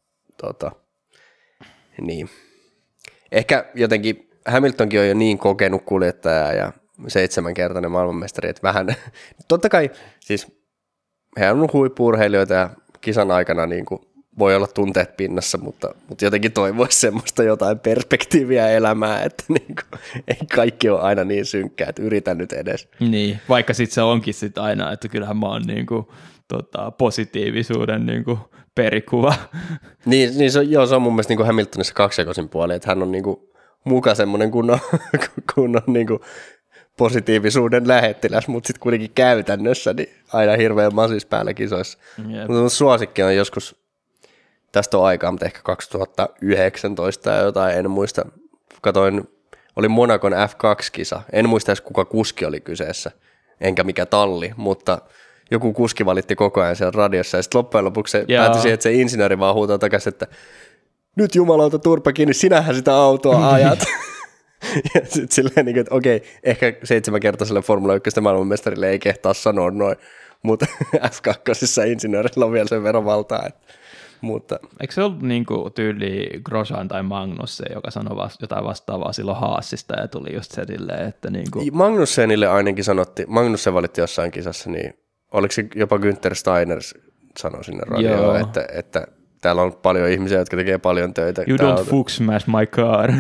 Niin. Ehkä jotenkin Hamiltonkin on jo niin kokenut kuljettaja ja 7-kertainen maailmanmestari, että vähän, totta kai siis he on huippu-urheilijoita ja kisan aikana niin kuin voi olla tunteet pinnassa, mutta jotenkin toivoisi semmoista jotain perspektiiviä elämää, että niin kuin, ei kaikki ole aina niin synkkää, että yritän nyt edes. Niin, vaikka sitten se onkin sit aina, että kyllähän mä oon niin kuin, positiivisuuden niin kuin perikuva. Niin se on mun mielestä niin kuin Hamiltonissa kaksijakoisin puoli, että hän on niin kuin muka semmoinen kunnon niin kuin positiivisuuden lähettiläs, mutta sitten kuitenkin käytännössä niin aina hirveän masis päällä kisoissa. Mutta suosikki on joskus, tästä on aikaa, mutta ehkä 2019 ja jotain, en muista. Katoin, oli Monacon F2-kisa, en muista edes kuka kuski oli kyseessä, enkä mikä talli, mutta joku kuski valitti koko ajan siellä radiossa, ja sitten loppujen lopuksi se päätyi siihen, että se insinööri vaan huutaa takaisin, että nyt jumalauta turpa kiinni, sinähän sitä autoa ajat. Ja sitten silleen, että okei, ehkä 7-kertaiselle Formula 1 maailmanmestarille ei kehtaa sanoa noin, mutta F2 insinöörillä on vielä sen verran valtaa. Mutta. Eikö se ollut niin kuin tyyli Grosjean tai Magnussen, joka sanoi jotain vastaavaa silloin Haasista ja tuli just se silleen, että niin kuin. Magnussenille ainakin sanottiin, Magnussen valitti jossain kisassa, niin oliko se jopa Günther Steiner sanoi sinne radioon, että täällä on paljon ihmisiä, jotka tekee paljon töitä. You don't fuck smash my car.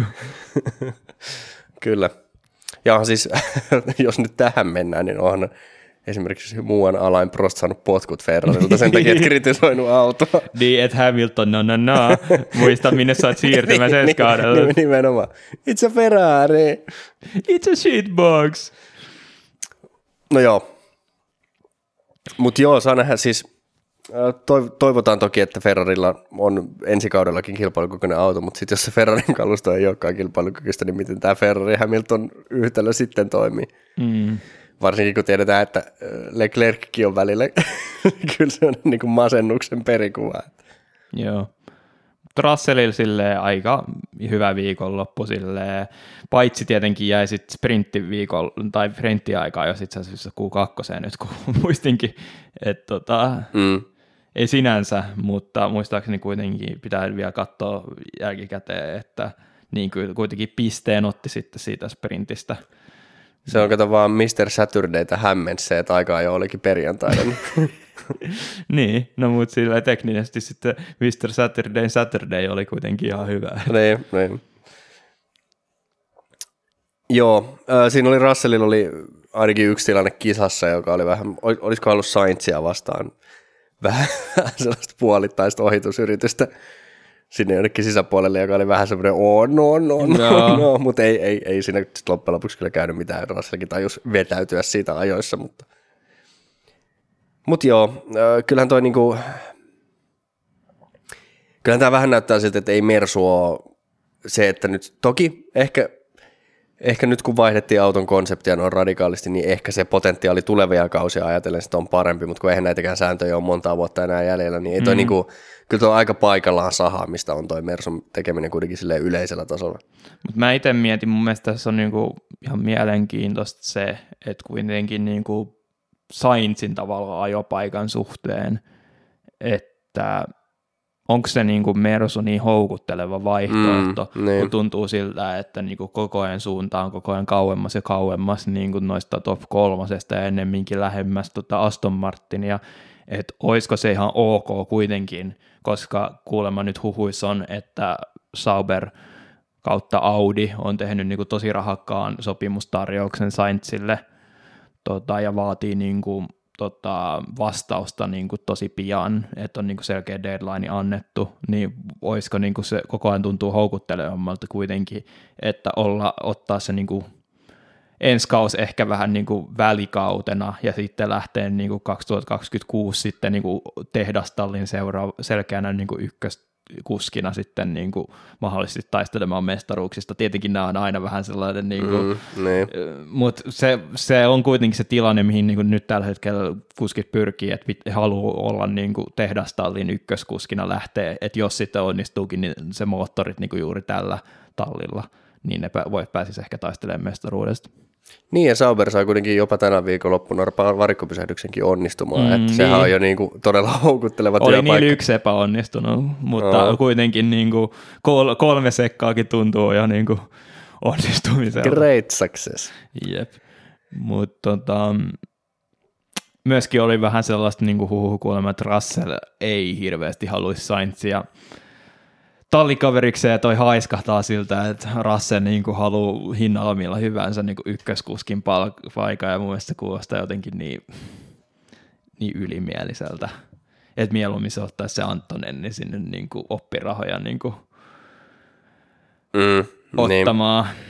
Kyllä. Ja siis, jos nyt tähän mennään, niin onhan esimerkiksi muuan Alain Prost saanut potkut Ferrarilta sen takia, että kritisoinut autoa. Niin, että Hamilton, no. Muista, minne sä oot siirtymässä ensi kaudella. Nimenomaan. It's a Ferrari. It's a shitbox. No joo. Mutta joo, saa nähdä siis. Toivotaan toki, että Ferrarilla on ensi kaudellakin kilpailukykyinen auto, mutta sitten jos se Ferrarin kalusto ei olekaan kilpailukykyistä, niin miten tämä Ferrari-Hamilton yhtälö sitten toimii. Varsinkin kun tiedetään, että Leclerckin on välillä kyllä se on niin kuin masennuksen perikuva. Joo. Russellilla silleen aika hyvä viikonloppu silleen, paitsi tietenkin jäi sitten sprinttiaikaa jos itse asiassa Q2 nyt, kun muistinkin, että ei sinänsä, mutta muistaakseni kuitenkin pitää vielä katsoa jälkikäteen, että niin kuitenkin pisteen otti sitten siitä sprintistä. Se on kato vaan Mr. Saturdayta hämmensi se, että aikaa jo olikin perjantaina. Niin, no mutta sillä teknisesti sitten Mr. Saturday oli kuitenkin ihan hyvä. Niin. Joo, siinä oli Russellilla oli ainakin yksi tilanne kisassa, joka oli vähän, olisiko ollut Sainzia vastaan vähän sellaista puolittaista ohitusyritystä sinne jonnekin sisäpuolelle, joka oli vähän semmoinen no, mutta ei siinä loppujen lopuksi kyllä käynyt mitään. Russellkin tajus vetäytyä siitä ajoissa, mutta joo, kyllähän toi niinku, kyllähän tämä vähän näyttää siltä, että ei Mersu ole se, että nyt toki ehkä nyt kun vaihdettiin auton konseptia noin radikaalisti, niin ehkä se potentiaali tulevia kausia ajatellen sitä on parempi, mutta kun eihän näitäkään sääntöjä ole montaa vuotta enää jäljellä, niin ei toi niinku, kyllä toi aika paikallaan sahaamista on toi Mersun tekeminen kuitenkin silleen yleisellä tasolla. Mutta mä itse mietin, mun mielestä tässä on niinku ihan mielenkiintoista se, että kuitenkin niinku Sainzin tavalla ajopaikan suhteen, että onko se niinku Mersu niin houkutteleva vaihtoehto, kun tuntuu siltä, että niinku koko ajan suuntaan koko ajan kauemmas ja kauemmas niinku noista top 3 ja ennemminkin lähemmäs Aston Martinia, että olisiko se ihan ok kuitenkin, koska kuulemma nyt huhuissa on, että Sauber kautta Audi on tehnyt niinku tosi rahakkaan sopimustarjouksen Sainzille ja vaatii niinku vastausta niinku tosi pian, että on niinku selkeä deadline annettu, niin olisiko niinku se koko ajan tuntuu houkuttelevammalta kuitenkin, että ottaa se niinku ensi kausi ehkä vähän niinku välikautena ja sitten lähtee niinku 2026 sitten niinku tehdastallin selkeänä niinku ykköskuskina sitten niinku mahdollisesti taistelemaan mestaruuksista. Tietenkin nämä on aina vähän sellainen, niinku, mutta se on kuitenkin se tilanne, mihin niinku nyt tällä hetkellä kuskit pyrkii, että haluaa olla niinku tehdastallin ykköskuskina lähtee, että jos sitten onnistuukin, niin se moottorit niinku juuri tällä tallilla, niin ne pääsisi ehkä taistelemaan mestaruudesta. Niin, ja Sauber sai kuitenkin jopa tänä viikonloppuna varikkopysähdyksenkin onnistumaan, että sehän on jo niinku todella houkutteleva työpaikka. Oli niillä yksi epäonnistunut, mutta kuitenkin niinku 3 sekkaakin tuntuu jo niinku onnistumiselta. Great success. Jep, mutta myöskin oli vähän sellaista niinku huhukuulemma, että Russell ei hirveästi haluaisi Sainzia tallikaveriksi, ja toi haiskahtaa siltä, että Russell niinku haluaa hinnalla millä hyvänsä niinku ykköskuskin paikan, ja mun mielestä se kuulostaa jotenkin niin ylimieliseltä, että mieluummin se ottaisi se Antonenni sinne niinku oppirahoja niinku ottamaan. Niin.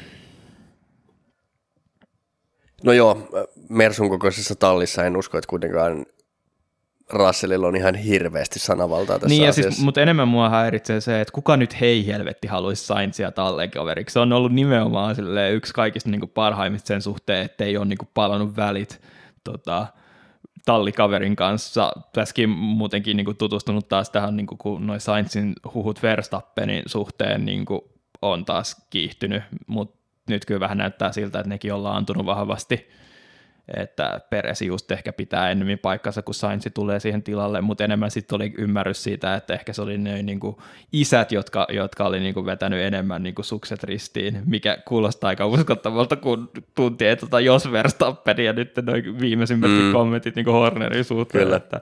No joo, Mersun kokoisessa tallissa en usko, että kuitenkaan Russellilla on ihan hirveästi sanavaltaa tässä asiassa. Siis, mutta enemmän mua häiritsee se, että kuka nyt helvetti haluaisi Sainzia tallenkaveriksi. Se on ollut nimenomaan yksi kaikista niinku parhaimmista sen suhteen, ettei ole niinku palannut välit tallikaverin kanssa. Tässäkin muutenkin niinku tutustunut taas tähän, niinku, kun noi Sainzin huhut Verstappenin suhteen niinku on taas kiihtynyt, mutta nyt kyllä vähän näyttää siltä, että nekin ollaan antunut vahvasti, että Perez just ehkä pitää enemmän paikkansa, kun Sainz tulee siihen tilalle, mutta enemmän sitten oli ymmärrys siitä, että ehkä se oli ne niinku isät, jotka oli niinku vetänyt enemmän niinku sukset ristiin, mikä kuulostaa aika uskottavalta, kun tunti, että jos Verstappen ja nyt noin viimeisimmätkin kommentit niinku Hornerin suhteen. Että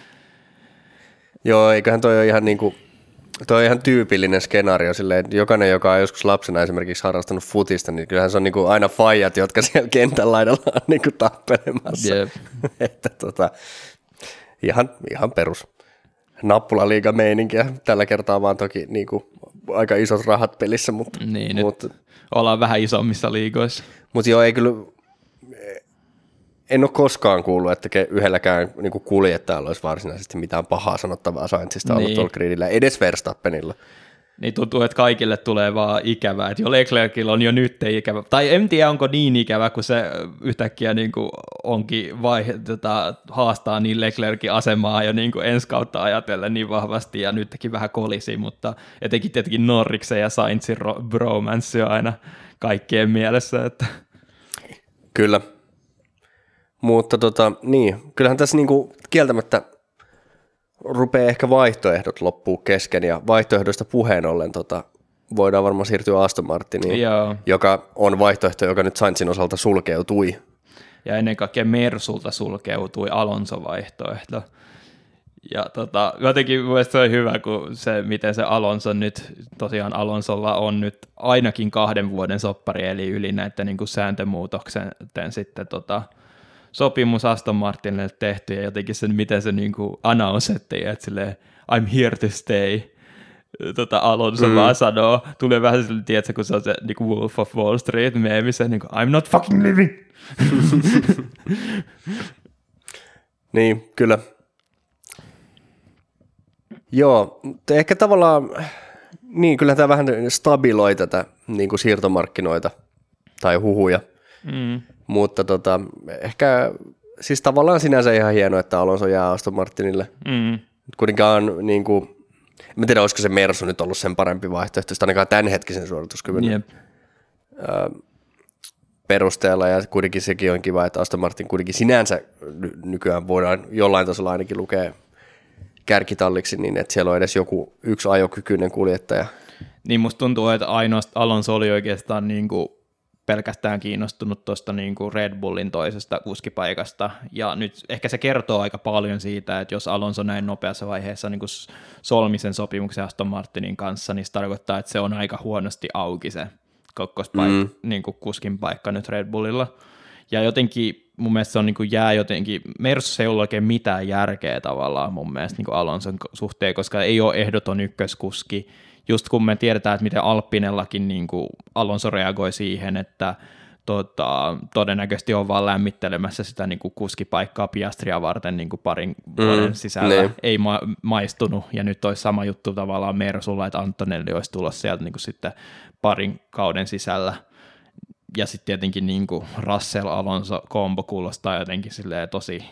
joo, eiköhän toi ole ihan niinku toi on ihan tyypillinen skenaario silleen, että jokainen, joka on joskus lapsena esimerkiksi harrastanut futista, niin kyllähän se on niinku aina faijat, jotka siellä kentän laidalla on niinku tappelemassa. Yep. Että ihan perus nappulaliiga-meininkiä. Tällä kertaa vaan toki niinku aika isot rahat pelissä, mutta niin, ollaan vähän isommissa liigoissa. Mutta joo, ei kyllä, en ole koskaan kuullut, että yhdelläkään niinku kuljettajalla olisi varsinaisesti mitään pahaa sanottavaa Sainzista ollut tuolla gridillä, edes Verstappenilla. Niin tuntuu, että kaikille tulee vaan ikävää, että jo Leclercillä on jo nyt ikävä, tai en tiedä onko niin ikävä, kun se yhtäkkiä niin kuin onkin haastaa niin Leclercin asemaa jo niin kuin ensi kautta ajatellen niin vahvasti, ja nytkin vähän kolisi, mutta etenkin tietenkin Norriksen ja Sainzin bromance on aina kaikkien mielessä. Että. Kyllä, mutta niin, kyllähän tässä niinku kieltämättä rupeaa ehkä vaihtoehdot loppuu kesken, ja vaihtoehdoista puheen ollen voidaan varmaan siirtyä Aston Martiniin, joka on vaihtoehto, joka nyt Sainzin osalta sulkeutui. Ja ennen kaikkea Mersulta sulkeutui Alonso-vaihtoehto. Ja jotenkin mielestäni se on hyvä, kun miten se Alonso nyt, tosiaan Alonsolla on nyt ainakin 2 vuoden soppari, eli yli näiden niin kuin sääntömuutoksen sitten sopimus Aston Martinille tehty, ja jotenkin se, miten se niin kuin announcetti, että silleen, I'm here to stay, Alonso vaan sanoo, tulee vähän sellainen, tiedätkö, kun se on se niin kuin Wolf of Wall Street meemissä, niin kuin, I'm not fucking living. Niin, kyllä. Joo, ehkä tavallaan, niin kyllä tämä vähän stabiloi tätä niin kuin siirtomarkkinoita tai huhuja, mutta ehkä siis tavallaan sinänsä ihan hienoa, että Alonso jää Aston Martinille. Kuitenkaan niin kuin, en tiedä, olisiko se Mersu nyt ollut sen parempi vaihtoehto, ainakaan tämänhetkisen suorituskyvyn perusteella, ja kuitenkin sekin on kiva, että Aston Martin kuitenkin sinänsä nykyään voidaan jollain tasolla ainakin lukea kärkitalliksi, niin että siellä on edes yksi ajokykyinen kuljettaja. Niin musta tuntuu, että ainoastaan Alonso oli oikeastaan niin kuin pelkästään kiinnostunut tuosta niin kuin Red Bullin toisesta kuskipaikasta, ja nyt ehkä se kertoo aika paljon siitä, että jos Alonso näin nopeassa vaiheessa niin kuin solmi sen sopimuksen Aston Martinin kanssa, niin se tarkoittaa, että se on aika huonosti auki se niin kuin kuskin paikka nyt Red Bullilla. Ja jotenkin mun mielestä se on niin kuin jää jotenkin, Mersussa ei ollut oikein mitään järkeä tavallaan mun mielestä niin kuin Alonson suhteen, koska ei ole ehdoton ykköskuski. Just kun me tiedetään, että miten Alppinellakin niin kuin Alonso reagoi siihen, että todennäköisesti on vaan lämmittelemässä sitä niin kuin kuskipaikkaa Piastria varten niin kuin parin vuoden sisällä. Ei maistunut, ja nyt olisi sama juttu tavallaan Mersulla, että Antonelli olisi tulossa sieltä niin kuin sitten parin kauden sisällä. Ja sitten tietenkin niin kuin Russell-Alonso-kombo kuulostaa jotenkin silleen tosi,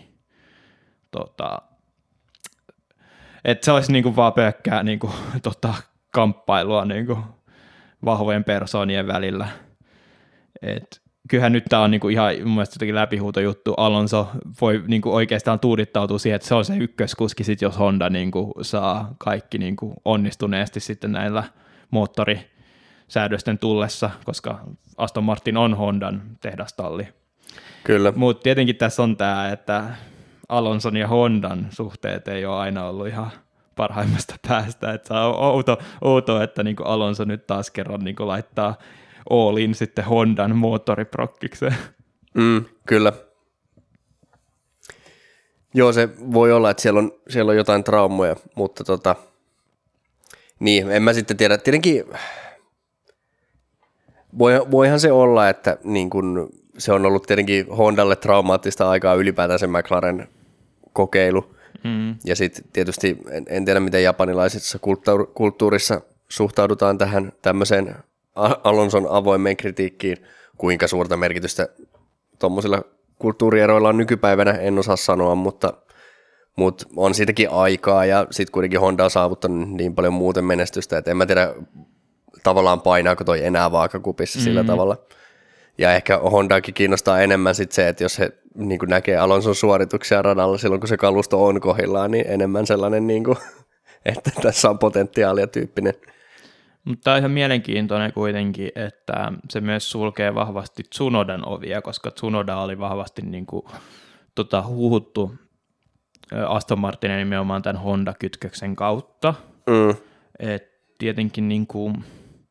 että se olisi niin kuin vaan pelkkää niin kuin, kamppailua niin kuin vahvojen persoonien välillä. Et kyllähän nyt tämä on niin kuin ihan mun mielestä jotenkin läpihuutojuttu. Alonso voi niin kuin oikeastaan tuudittautua siihen, että se on se ykköskuski, sit jos Honda niin kuin saa kaikki niin kuin onnistuneesti sitten näillä moottorisäädösten tullessa, koska Aston Martin on Hondan tehdastalli. Kyllä. Mutta tietenkin tässä on tämä, että Alonson ja Hondan suhteet ei ole aina ollut ihan parhaimmasta päästä. Että on outoa, että niinku Alonso nyt taas kerran niinku laittaa all in sitten Hondan moottoriprokkikseen. Kyllä. Joo, se voi olla, että siellä on jotain traumoja, mutta niin, en mä sitten tiedä. Tietenkin voihan se olla, että niin kun se on ollut tietenkin Hondalle traumaattista aikaa ylipäätään se McLaren kokeilu. Ja sitten tietysti en tiedä, miten japanilaisessa kulttuurissa suhtaudutaan tähän tämmöiseen Alonson avoimeen kritiikkiin, kuinka suurta merkitystä tuommoisilla kulttuurieroilla on nykypäivänä, en osaa sanoa, mutta on siitäkin aikaa, ja sitten kuitenkin Honda on saavuttanut niin paljon muuten menestystä, että en mä tiedä tavallaan painaako toi enää vaakakupissa sillä tavalla. Ja ehkä Hondaakin kiinnostaa enemmän sit se, että jos he niin kuin näkee Alonson suorituksia radalla silloin, kun se kalusto on kohdillaan, niin enemmän sellainen, niin kuin, että tässä on potentiaalia tyyppinen. Mutta tämä on ihan mielenkiintoinen kuitenkin, että se myös sulkee vahvasti Tsunodan ovia, koska Tsunoda oli vahvasti niin kuin, huhuttu Aston Martinin nimenomaan tämän Honda-kytköksen kautta. Et tietenkin niin kuin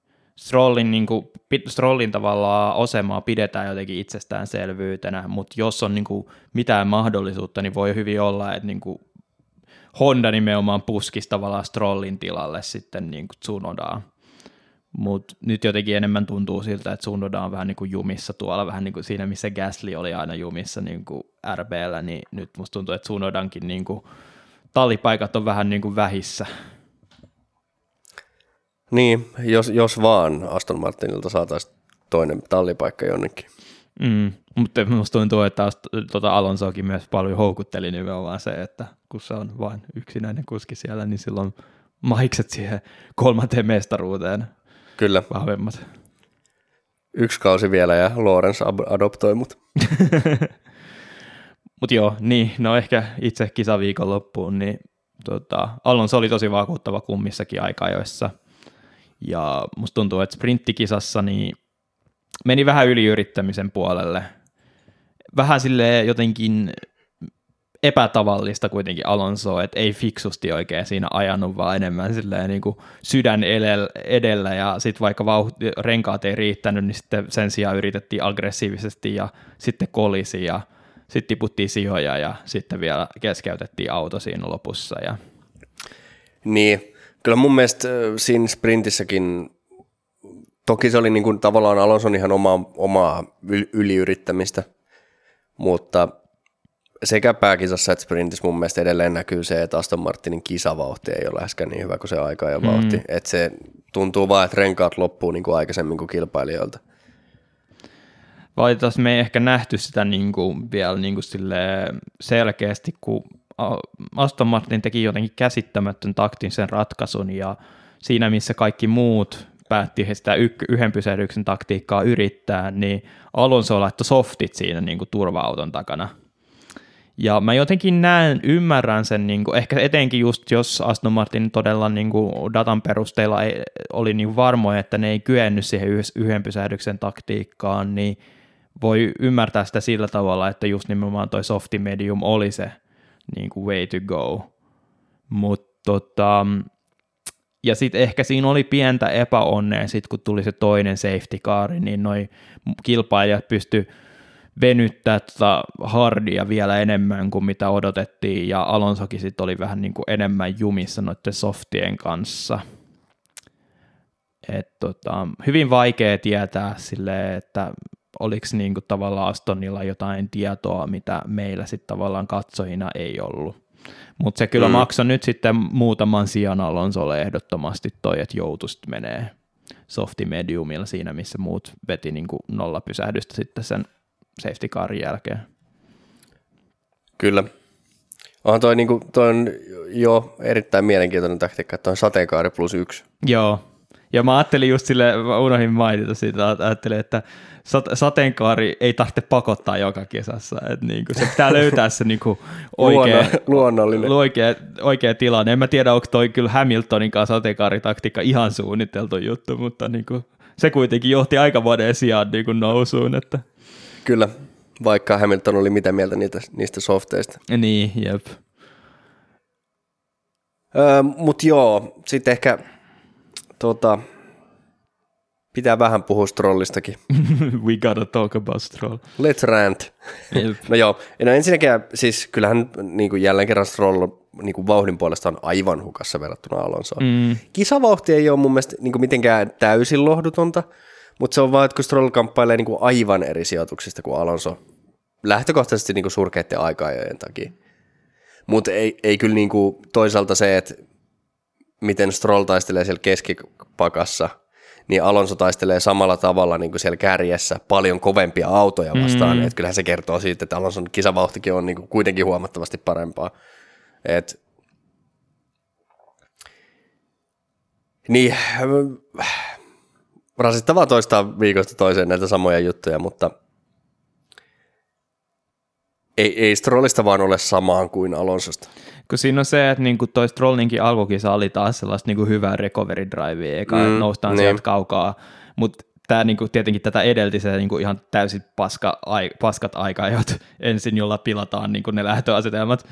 Strollin tavallaan asemaa pidetään jotenkin itsestäänselvyytenä, mutta jos on niin kuin mitään mahdollisuutta, niin voi hyvin olla, että niin kuin Honda nimenomaan puskisi tavallaan Strollin tilalle sitten niin kuin Tsunodaa. Mutta nyt jotenkin enemmän tuntuu siltä, että Tsunoda on vähän niin kuin jumissa tuolla, vähän niin kuin siinä, missä Gasly oli aina jumissa niin kuin RB:llä, niin nyt musta tuntuu, että Tsunodankin niin kuin tallipaikat on vähän niin kuin vähissä. Niin, jos vaan Aston Martinilta saataisiin toinen tallipaikka jonnekin. Mutta minusta tuntuu, että Alonsoakin myös paljon houkutteli nimenomaan se, että kun se on vain yksinäinen kuski siellä, niin silloin mahikset siihen 3. mestaruuteen. Kyllä. Vahvemmat. 1 kausi vielä ja Lorenz adoptoi mut. Mutta joo, niin, no ehkä itse kisaviikon loppuun, niin Alonso oli tosi vakuuttava kummissakin aika-ajoissa. Ja musta tuntuu, että sprinttikisassa niin meni vähän yliyrittämisen puolelle. Vähän silleen jotenkin epätavallista kuitenkin Alonsoa, että ei fiksusti oikein siinä ajanut, vaan enemmän silleen niin kuin sydän edellä ja sitten vaikka renkaat ei riittänyt, niin sitten sen sijaan yritettiin aggressiivisesti ja sitten kolisi ja sitten tiputtiin sijoja ja sitten vielä keskeytettiin auto siinä lopussa. Ja Niin, kyllä mun mielestä siinä sprintissäkin, toki se oli niin kuin tavallaan Alonson ihan omaa yliyrittämistä, mutta sekä pääkisassa että sprintissä mun mielestä edelleen näkyy se, että Aston Martinin kisavauhti ei ole läheskään niin hyvä kuin se aika ja vauhti. Että se tuntuu vaan, että renkaat loppuu niin kuin aikaisemmin kuin kilpailijoilta. Valitettavasti me ei ehkä nähty sitä niin kuin vielä niin kuin selkeästi, kun Aston Martin teki jotenkin käsittämätön taktisen ratkaisun ja siinä, missä kaikki muut päätti sitä yhden pysähdyksen taktiikkaa yrittää, niin Alonso laittoi softit siinä niin kuin turva-auton takana. Ja mä jotenkin ymmärrän sen, niin kuin, ehkä etenkin just jos Aston Martin todella niin kuin datan perusteella oli niin varmoja, että ne ei kyennyt siihen yhden pysähdyksen taktiikkaan, niin voi ymmärtää sitä sillä tavalla, että just nimenomaan toi softy medium oli se niin kuin way to go. Ja sitten ehkä siinä oli pientä epäonnea, sit kun tuli se toinen safety car, niin noi kilpailijat pysty venyttää hardia vielä enemmän kuin mitä odotettiin, ja Alonsokin sitten oli vähän niin kuin enemmän jumissa noiden softien kanssa. Hyvin vaikea tietää silleen, että oliko niin kuin tavallaan Astonilla jotain tietoa, mitä meillä sitten tavallaan katsojina ei ollut. Mutta se kyllä maksoi nyt sitten muutaman sijan Alonsolle ehdottomasti toi, että joutuisi menee softy mediumilla siinä, missä muut veti niin kuin 0 pysähdystä sitten sen safety carin jälkeen. Kyllä. Toi on jo erittäin mielenkiintoinen taktiikka, että on sateenkaari +1. Joo. Ja mä ajattelin just silleen, mä unohdin mainita siitä, ajattelin, että sateenkaari ei tarvitse pakottaa joka kisassa, että niinku se pitää löytää se niinku luonnollinen oikea tilanne. En mä tiedä, onko toi kyllä Hamiltonin kanssa sateenkaaritaktiikka ihan suunniteltu juttu, mutta niinku se kuitenkin johti aika monen sijaan niinku nousuun. Että. Kyllä, vaikka Hamilton oli mitä mieltä niistä softeista. Niin, jep. Mutta joo, sitten ehkä pitää vähän puhua Strollistakin. We gotta talk about Stroll. Let's rant. Yep. No joo, no ensinnäkin siis kyllähän niin kuin jälleen kerran Stroll niin kuin vauhdin puolesta on aivan hukassa verrattuna Alonsoon. Kisavauhti ei ole mun mielestä niin kuin mitenkään täysin lohdutonta, mutta se on vaan, että kun Stroll kamppailee niin kuin aivan eri sijoituksista kuin Alonso, lähtökohtaisesti niin kuin surkeiden aika-ajojen takia. Mutta ei kyllä niin kuin toisaalta se, että miten Stroll taistelee siellä keskipakassa, niin Alonso taistelee samalla tavalla niin kuin siellä kärjessä paljon kovempia autoja vastaan. Et kyllähän se kertoo siitä, että Alonson kisavauhtikin on niin kuin kuitenkin huomattavasti parempaa. Niin, rasittavaa toistaa viikosta toiseen näitä samoja juttuja, mutta ei Strollista vaan ole samaan kuin Alonsosta. Kun siinä on se, että niinku toi Strollinkin alkukisa oli taas sellaista niinku hyvää recovery drivea, eikä noustaan sieltä kaukaa, mutta tämä niinku tietenkin tätä edelti se niinku ihan täysin paskat aika-ajot ensin, jolla pilataan niinku ne lähtöasetelmat.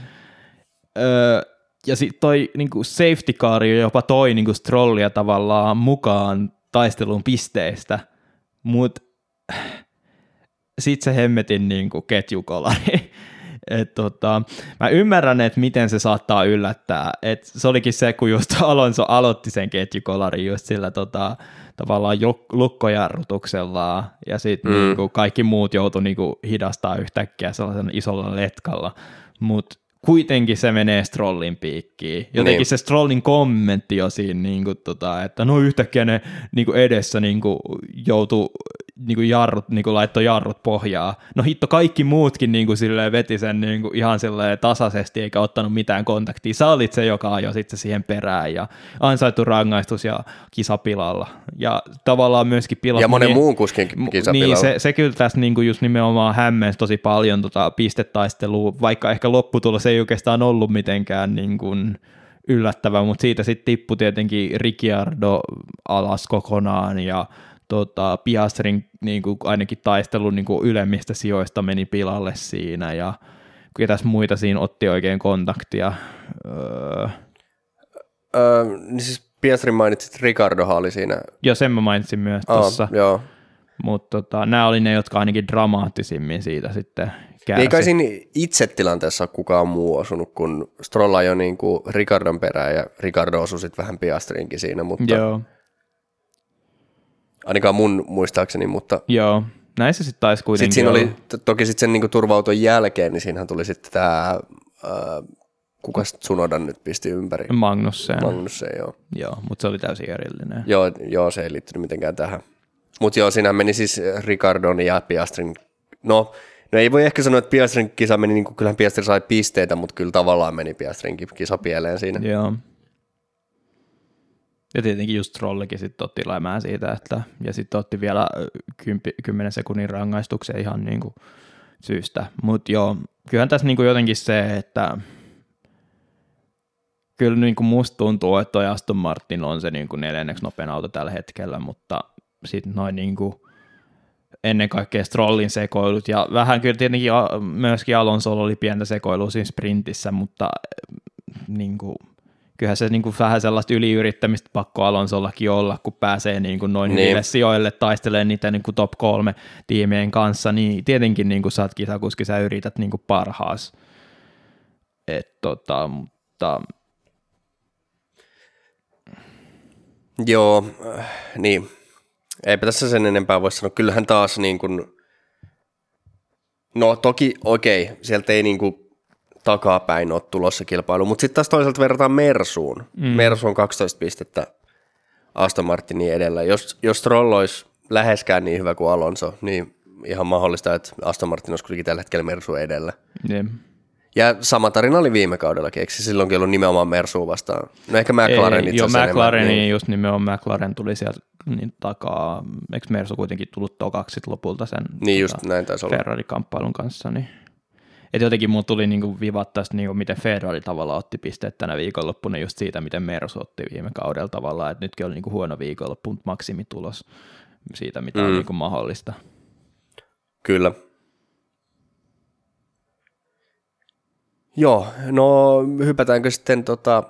Ja sitten toi niinku safety car jopa toi niinku Strollia tavallaan mukaan taistelun pisteistä, mutta sitten se hemmetin niinku ketjukolari. Mä ymmärrän, että miten se saattaa yllättää. Et se olikin se, kun just Alonso aloitti sen ketjukolarin just sillä tavallaan lukkojarrutuksella ja sitten niinku kaikki muut joutui niinku hidastaa yhtäkkiä sellaisen isolla letkalla. Mutta kuitenkin se menee Strollin piikkiin. Jotenkin niin. se Strollin kommentti jo siinä, niin kuin, että no yhtäkkiä ne niin kuin edessä niin kuin, joutui niin kuin jarrut, niin kuin laittoi jarrut pohjaa. No hitto, kaikki muutkin niin kuin, silleen, veti sen niin kuin, ihan silleen, tasaisesti eikä ottanut mitään kontaktia. Sä olit se, joka ajoi sitten siihen perään ja ansaittu rangaistus ja kisapilalla. Ja tavallaan myöskin pilalla. Ja monen muun kuskin kisapilalla. Niin, se kyllä tässä niin kuin, just nimenomaan hämmensi tosi paljon pistetaistelua, vaikka ehkä lopputulos ei oikeastaan ollut mitenkään niin kuin yllättävä, mutta siitä sitten tippui tietenkin Ricciardo alas kokonaan ja Piastrin niin kuin ainakin taistelun niin kuin ylemmistä sijoista meni pilalle siinä ja ketäs muita siinä otti oikein kontaktia. Niin siis Piastrin mainitsit, Ricciardohan oli siinä. Joo, sen mä mainitsin myös tuossa. Joo. Mutta nämä oli ne, jotka ainakin dramaattisimmin siitä sitten kärsi. Ei kai siinä itse tilanteessa ole kukaan muu osunut, kun Stroll ajoi niin kuin Ricciardon perään ja Ricciardo osui sitten vähän Piastrinkin siinä, mutta joo. Ainakaan mun muistaakseni, mutta joo, näissä sitten taisi kuitenkin sitten siinä oli, toki sitten sen niin turvauton jälkeen, niin siinähän tuli sitten tämä, kuka Tsunodan nyt pisti ympäri? Magnussen, joo. Joo, mutta se oli täysin erillinen. Joo, se ei liittynyt mitenkään tähän. Mutta joo, siinä meni siis Ricciardon ja Piastrin, no ei voi ehkä sanoa, että Piastrin kisa meni, niin kuin, kyllähän Piastri sai pisteitä, mutta kyllä tavallaan meni Piastrin kisa pieleen siinä. Joo. Ja tietenkin just Trollekin sitten otti lämää siitä, ja sitten otti vielä 10 sekunnin rangaistuksen ihan niinku syystä. Mutta joo, kyllähän tässä niinku jotenkin se, että kyllä niinku musta tuntuu, että toi Aston Martin on se niinku 4. nopein auto tällä hetkellä, mutta sitten noin niinku ennen kaikkea Strollin sekoilut, ja vähän kyllä tietenkin myöskin Alonsolla oli pientä sekoilua siinä sprintissä, mutta niinku kyllähän se niin kuin vähän sellaista yliyrittämistä pakko Alonsollakin olla, kun pääsee niin kuin noin hyville sijoille taistelemaan niitä niin kuin top 3 tiimien kanssa, niin tietenkin niin kuin sä oot kisakuski, sä yrität niin kuin parhaas. Mutta joo, niin. Eipä tässä sen enempää voi sanoa. Kyllähän taas niin kuin, no toki okei, sieltä ei niin kuin takapäin ole tulossa kilpailu, mutta sitten taas toisaalta verrataan Mersuun. Mersu on 12 pistettä Aston Martinin edellä. Jos Stroll olisi läheskään niin hyvä kuin Alonso, niin ihan mahdollista, että Aston Martin olisi kuitenkin tällä hetkellä Mersu edellä. Ja sama tarina oli viime kaudellakin, eikö se silloinkin ollut nimenomaan Mersua vastaan? No ehkä McLaren itse asiassa enemmän. McLaren, niin just nimenomaan McLaren tuli sieltä niin takaa. Eikö Mersu kuitenkin tullut tokaksi lopulta sen niin just näin taisi olla Ferrari-kamppailun kanssa, niin et jotenkin mun tuli niinku vivat tästä, niinku, miten Ferrari tavallaan otti pisteet tänä viikonloppuna just siitä, miten Mersu otti viime kaudella tavallaan, että nytkin oli niinku huono viikonloppu, mutta maksimitulos siitä, mitä on niinku mahdollista. Kyllä. Joo, no hypätäänkö sitten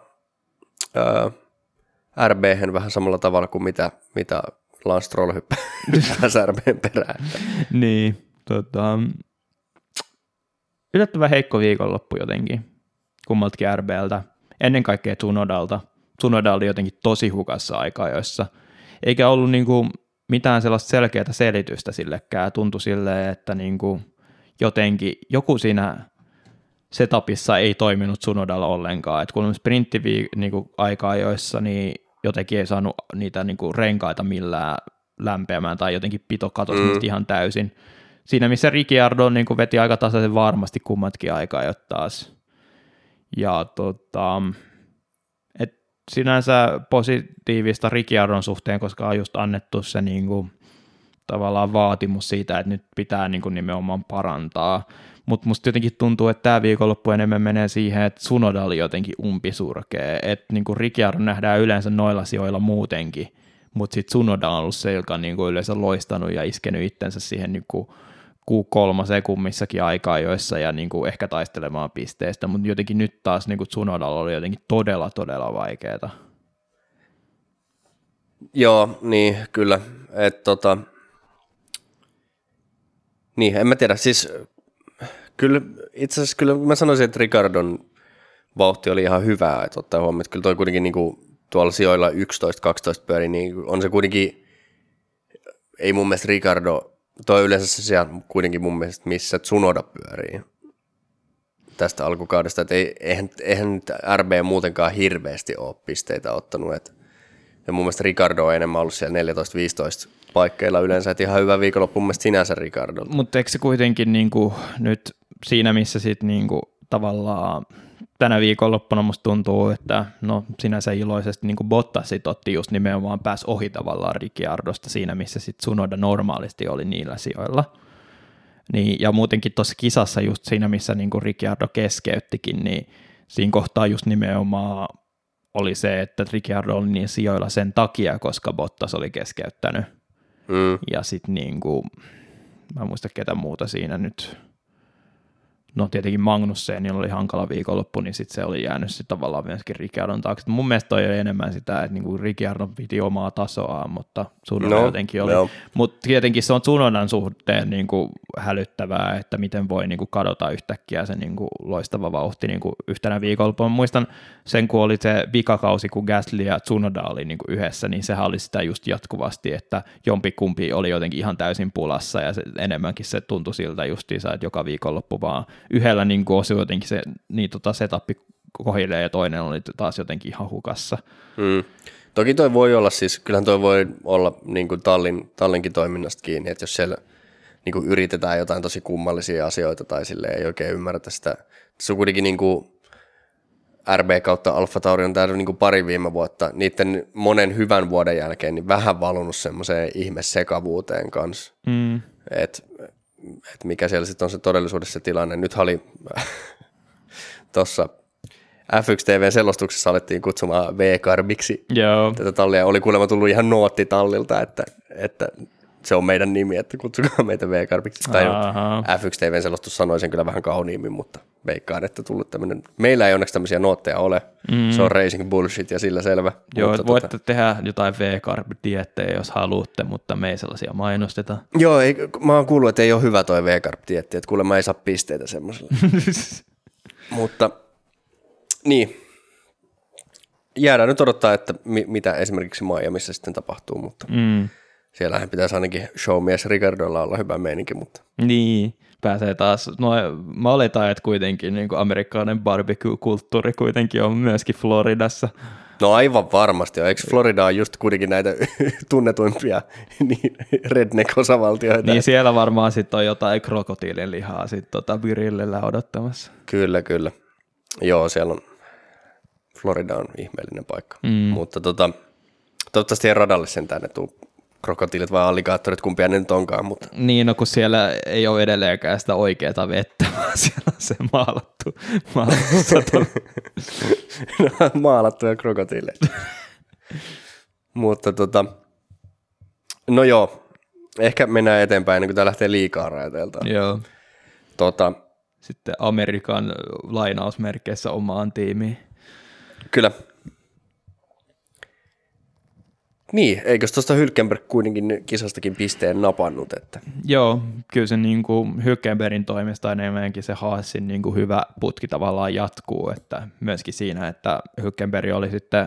RB:hen vähän samalla tavalla kuin mitä Lance Stroll hyppää RB:n perään. Niin, yllättävän heikko viikonloppu jotenkin kummaltakin RB:ltä, ennen kaikkea Tsunodalta. Tsunoda oli jotenkin tosi hukassa aika-ajoissa, eikä ollut niinku mitään sellaista selkeää selitystä sillekään. Tuntui silleen, että niinku jotenkin joku siinä setupissa ei toiminut Tsunodalla ollenkaan. Et kun sprintti niinku aika-ajoissa, niin jotenkin ei saanut niitä niinku renkaita millään lämpeämään tai jotenkin pito katosi niistä ihan täysin. Siinä missä Ricciardo niin veti aika tasaisen varmasti kummatkin aikaa jo taas. Ja sinänsä positiivista Ricciardon suhteen, koska on just annettu se niin kuin, tavallaan vaatimus siitä, että nyt pitää niin kuin, nimenomaan parantaa. Mutta musta jotenkin tuntuu, että tämä viikonloppu enemmän menee siihen, että Tsunoda oli jotenkin umpisurkea. Että niin kuin Ricciardo nähdään yleensä noilla sijoilla muutenkin, mutta sitten Tsunoda on ollut se, joka on niin kuin yleensä loistanut ja iskenyt itsensä siihen niin kuin Q3 kummissakin aika-ajoissa ja niin kuin ehkä taistelemaan pisteestä, mutta jotenkin nyt taas niin kuin Tsunodalla oli jotenkin todella vaikeaa. Joo, niin kyllä. Niin, en mä tiedä. Siis kyllä, itse asiassa kyllä mä sanoisin, että Ricciardon vauhti oli ihan hyvää, että ottaa huomioon, että kyllä toi kuitenkin niin kuin tuolla sijoilla 11-12 pyöri, niin on se kuitenkin, ei mun mielestä Ricciardo, toi yleensä se siellä kuitenkin mun mielestä, missä Tsunoda pyörii. tästä alkukaudesta, että eihän nyt RB muutenkaan hirveästi ole pisteitä ottanut. Ja mun mielestä Ricardo on enemmän ollut siellä 14-15 paikkeilla yleensä, että ihan hyvä viikonloppu mun mielestä sinänsä Ricardolta. Mutta eikö se kuitenkin niinku nyt siinä, missä sitten niinku tavallaan tänä viikonloppuna musta tuntuu, että no sinänsä iloisesti niinku Bottas sit otti just nimenomaan pääsi ohi tavallaan Ricciardosta siinä, missä sitten Tsunoda normaalisti oli niillä sijoilla. Niin, ja muutenkin tuossa kisassa just siinä, missä niinku Ricciardo keskeyttikin, niin siinä kohtaa just nimenomaan oli se, että Ricciardo oli niin sijoilla sen takia, koska Bottas oli keskeyttänyt. Ja sitten niinku, mä en muista ketä muuta siinä nyt. No tietenkin Magnussen oli hankala viikonloppu, niin sitten se oli jäänyt sit tavallaan myöskin Ricciardon taakse. Mun mielestä toi oli enemmän sitä, että niinku Ricciardon piti omaa tasoaan, mutta Tsunoda jotenkin oli. No. Mutta tietenkin se on Tsunodan suhteen niinku hälyttävää, että miten voi niinku kadota yhtäkkiä se niinku loistava vauhti niinku yhtenä viikonloppuna. Muistan sen, kun oli se vikakausi, kun Gasly ja Tsunoda oli niinku yhdessä, niin sehän oli sitä just jatkuvasti, että jompikumpi oli jotenkin ihan täysin pulassa ja enemmänkin se tuntui siltä justiinsa, että joka viikonloppu vaan yhdellä niin osui jotenkin se niin setappi kohilleen ja toinen oli taas jotenkin ihan hukassa. Toki toi voi olla siis, kyllähän toi voi olla niin kuin Tallinkin toiminnasta kiinni, että jos siellä niin kuin yritetään jotain tosi kummallisia asioita tai silleen ei oikein ymmärretä sitä. Se on kuitenkin niin kuin RB kautta Alfa Tauri on täällä niin kuin pari viime vuotta, niiden monen hyvän vuoden jälkeen niin vähän valunut semmoiseen ihmesekavuuteen kanssa. Että mikä siellä sitten on se todellisuudessa se tilanne. Nythän oli tuossa F1 TV:n selostuksessa alettiin kutsumaan V-Carbiksi tätä tallia. Oli kuulemma tullut ihan nootti tallilta, että se on meidän nimi, että kutsukaa meitä V-Carbiksi. Tai F1 TV:n selostus sanoi sen kyllä vähän kauniimmin, mutta veikkaan, että tullut tämmöinen. Meillä ei onneksi tämmöisiä nootteja ole. Se on racing bullshit ja sillä selvä. Joo, mutta voitte tehdä jotain V-Carb-diettejä, jos haluatte, mutta me ei sellaisia mainosteta. Joo, mä oon kuullut, että ei ole hyvä toi V-Carb-dietti, että kuulemma ei saa pisteitä semmoisella. Mutta niin, jäädään nyt odottaa, että mitä esimerkiksi Miamiissa sitten tapahtuu, mutta siellähän pitäisi ainakin showmies Ricardolla olla hyvä meininki. Mutta. Niin, pääsee taas, no mä oletan, että kuitenkin niin kuin amerikkalainen barbecue-kulttuuri kuitenkin on myöskin Floridassa. No aivan varmasti, eikö Florida on just kuitenkin näitä tunnetuimpia niin redneck-osavaltioita? Niin siellä varmaan sitten on jotain krokotiilin lihaa sitten virillellä odottamassa. Kyllä. Joo, siellä on, Florida on ihmeellinen paikka, mutta toivottavasti ei radalle sentään ne tuu krokotiilit vai alligaattorit, kumpia ne nyt onkaan. Mutta. Niin, no kun siellä ei ole edelleenkään sitä oikeaa vettä, vaan siellä on se maalattu maalattuja krokotiileja. Mutta no joo, ehkä mennään eteenpäin ennen kuin tämä lähtee liikaa rajoiteltaan. Joo. Sitten Amerikan lainausmerkeissä omaan tiimiin. Kyllä. Niin, eikös tuosta Hülkenberg kuitenkin kisastakin pisteen napannut? Että. Joo, kyllä se niin kuin Hülkenbergin toimesta enemmänkin se Haasin niin kuin hyvä putki tavallaan jatkuu, että myöskin siinä, että Hülkenberg oli sitten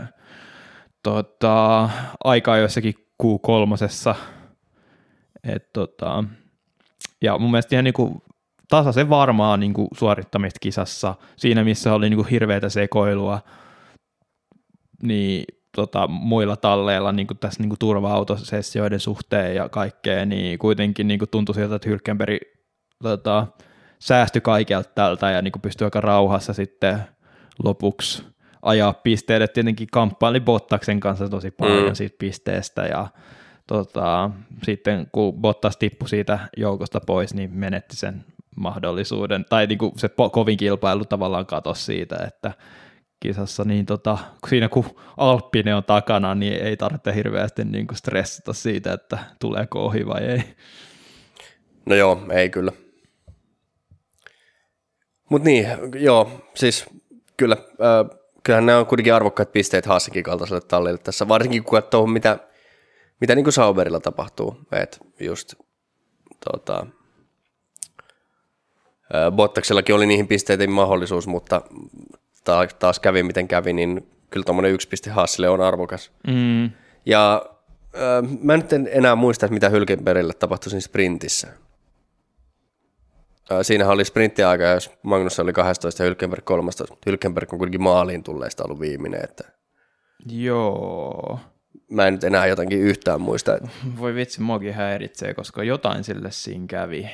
aikaa jossakin Q3. Ja mun mielestä ihan niin kuin tasaisen varmaa niin kuin suorittamista kisassa, siinä missä oli niin kuin hirveätä sekoilua, niin muilla talleilla niin kuin tässä niin kuin turva-autosessioiden suhteen ja kaikkea, niin kuitenkin niin kuin tuntui siltä, että Hülkenberg säästyi kaikelta tältä ja niin kuin pystyi aika rauhassa sitten lopuksi ajaa pisteelle. Tietenkin kamppaili Bottaksen kanssa tosi paljon siitä pisteestä ja sitten kun Bottas tippui siitä joukosta pois, niin menetti sen mahdollisuuden, tai niin kuin se kovin kilpailu tavallaan katosi siitä, että kisassa, niin siinä kun Alppinen on takana, niin ei tarvitse hirveästi niin kuin stressata siitä, että tuleeko ohi vai ei. No joo, ei kyllä. Mutta niin, joo, siis kyllähän nämä on kuitenkin arvokkaat pisteet Haasinkin kaltaiselle tallille tässä, varsinkin kun katsoo, mitä niin kuin Sauberilla tapahtuu, että just Bottaksellakin oli niihin pisteiden mahdollisuus, mutta taas kävi miten kävi, niin kyllä tuommoinen 1 piste Haasille on arvokas. Ja mä nyt en enää muista, mitä Hülkenbergille tapahtui siinä sprintissä. Siinähän oli sprinttiaika, jos Magnus oli 12 ja Hülkenberg 13. Hülkenberg on kuitenkin maaliin tulleista ollut viimeinen. Että Joo. mä en nyt enää jotenkin yhtään muista. Voi vitsi, muakin häiritsee, koska jotain sille siinä kävi.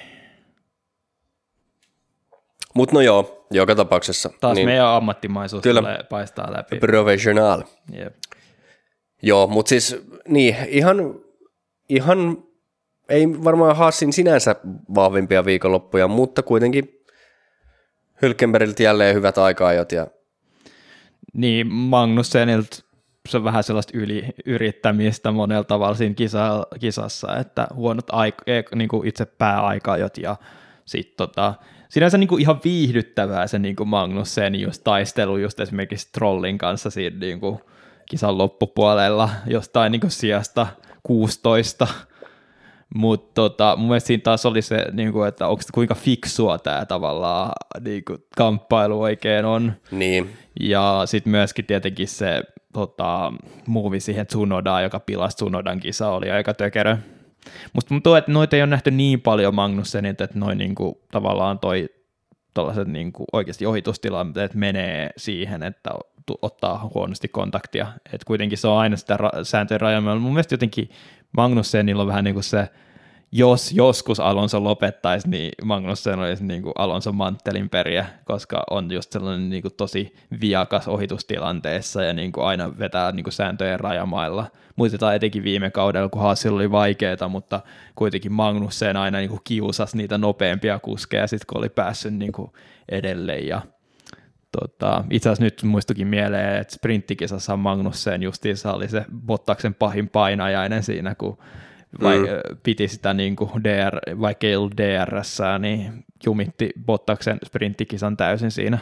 Mutta no joo, joka tapauksessa. Taas niin, meidän ammattimaisuus tulee paistaa läpi. Professional. Yep. Joo, mutta siis niin, ihan ei varmaan Haasin sinänsä vahvimpia viikonloppuja, mutta kuitenkin Hülkenbergiltä jälleen hyvät aika-ajot. Niin, Magnussenilta se on vähän sellaista yrittämistä monella tavalla siinä kisassa, että huonot niin kuin itse pääaika-ajot ja sitten sinänsä niin kuin ihan viihdyttävää se niin kuin Magnussen just taistelu just esimerkiksi Trollin kanssa siinä niin kuin kisan loppupuolella jostain niin kuin sijasta 16. Mutta mun mielestä siinä taas oli se, niin kuin, että onko kuinka fiksua tämä tavallaan niin kuin kamppailu oikein on. Niin. Ja sitten myöskin tietenkin se muuvi siihen Tsunodaan, joka pilasi Tsunodan kisa, oli aika tökerö. Musta tuntuu, että noita ei ole nähty niin paljon Magnussenilta, että noin niinku, tavallaan tuollaiset niinku, oikeasti ohitustilanteet menee siihen, että ottaa huonosti kontaktia. Et kuitenkin se on aina sitä sääntöjen rajaa. Mun mielestä jotenkin Magnussenilla on vähän niin kuin se, jos joskus Alonso lopettaisi, niin Magnussen olisi niin kuin Alonso manttelin periä, koska on just sellainen niin kuin tosi viakas ohitustilanteessa ja niin kuin aina vetää niin kuin sääntöjen rajamailla. Muistetaan etenkin viime kaudella, kun Haasilla oli vaikeaa, mutta kuitenkin Magnussen aina niin kuin kiusasi niitä nopeampia kuskeja, sitten kun oli päässyt niin kuin edelle. Ja itse asiassa nyt muistukin mieleen, että sprinttikisassa Magnussen justiinsa oli se Bottaksen pahin painajainen siinä, kun piti sitä niin kuin vaikka ei ollut DR:ssä, niin jumitti Bottaksen sprinttikisan täysin siinä.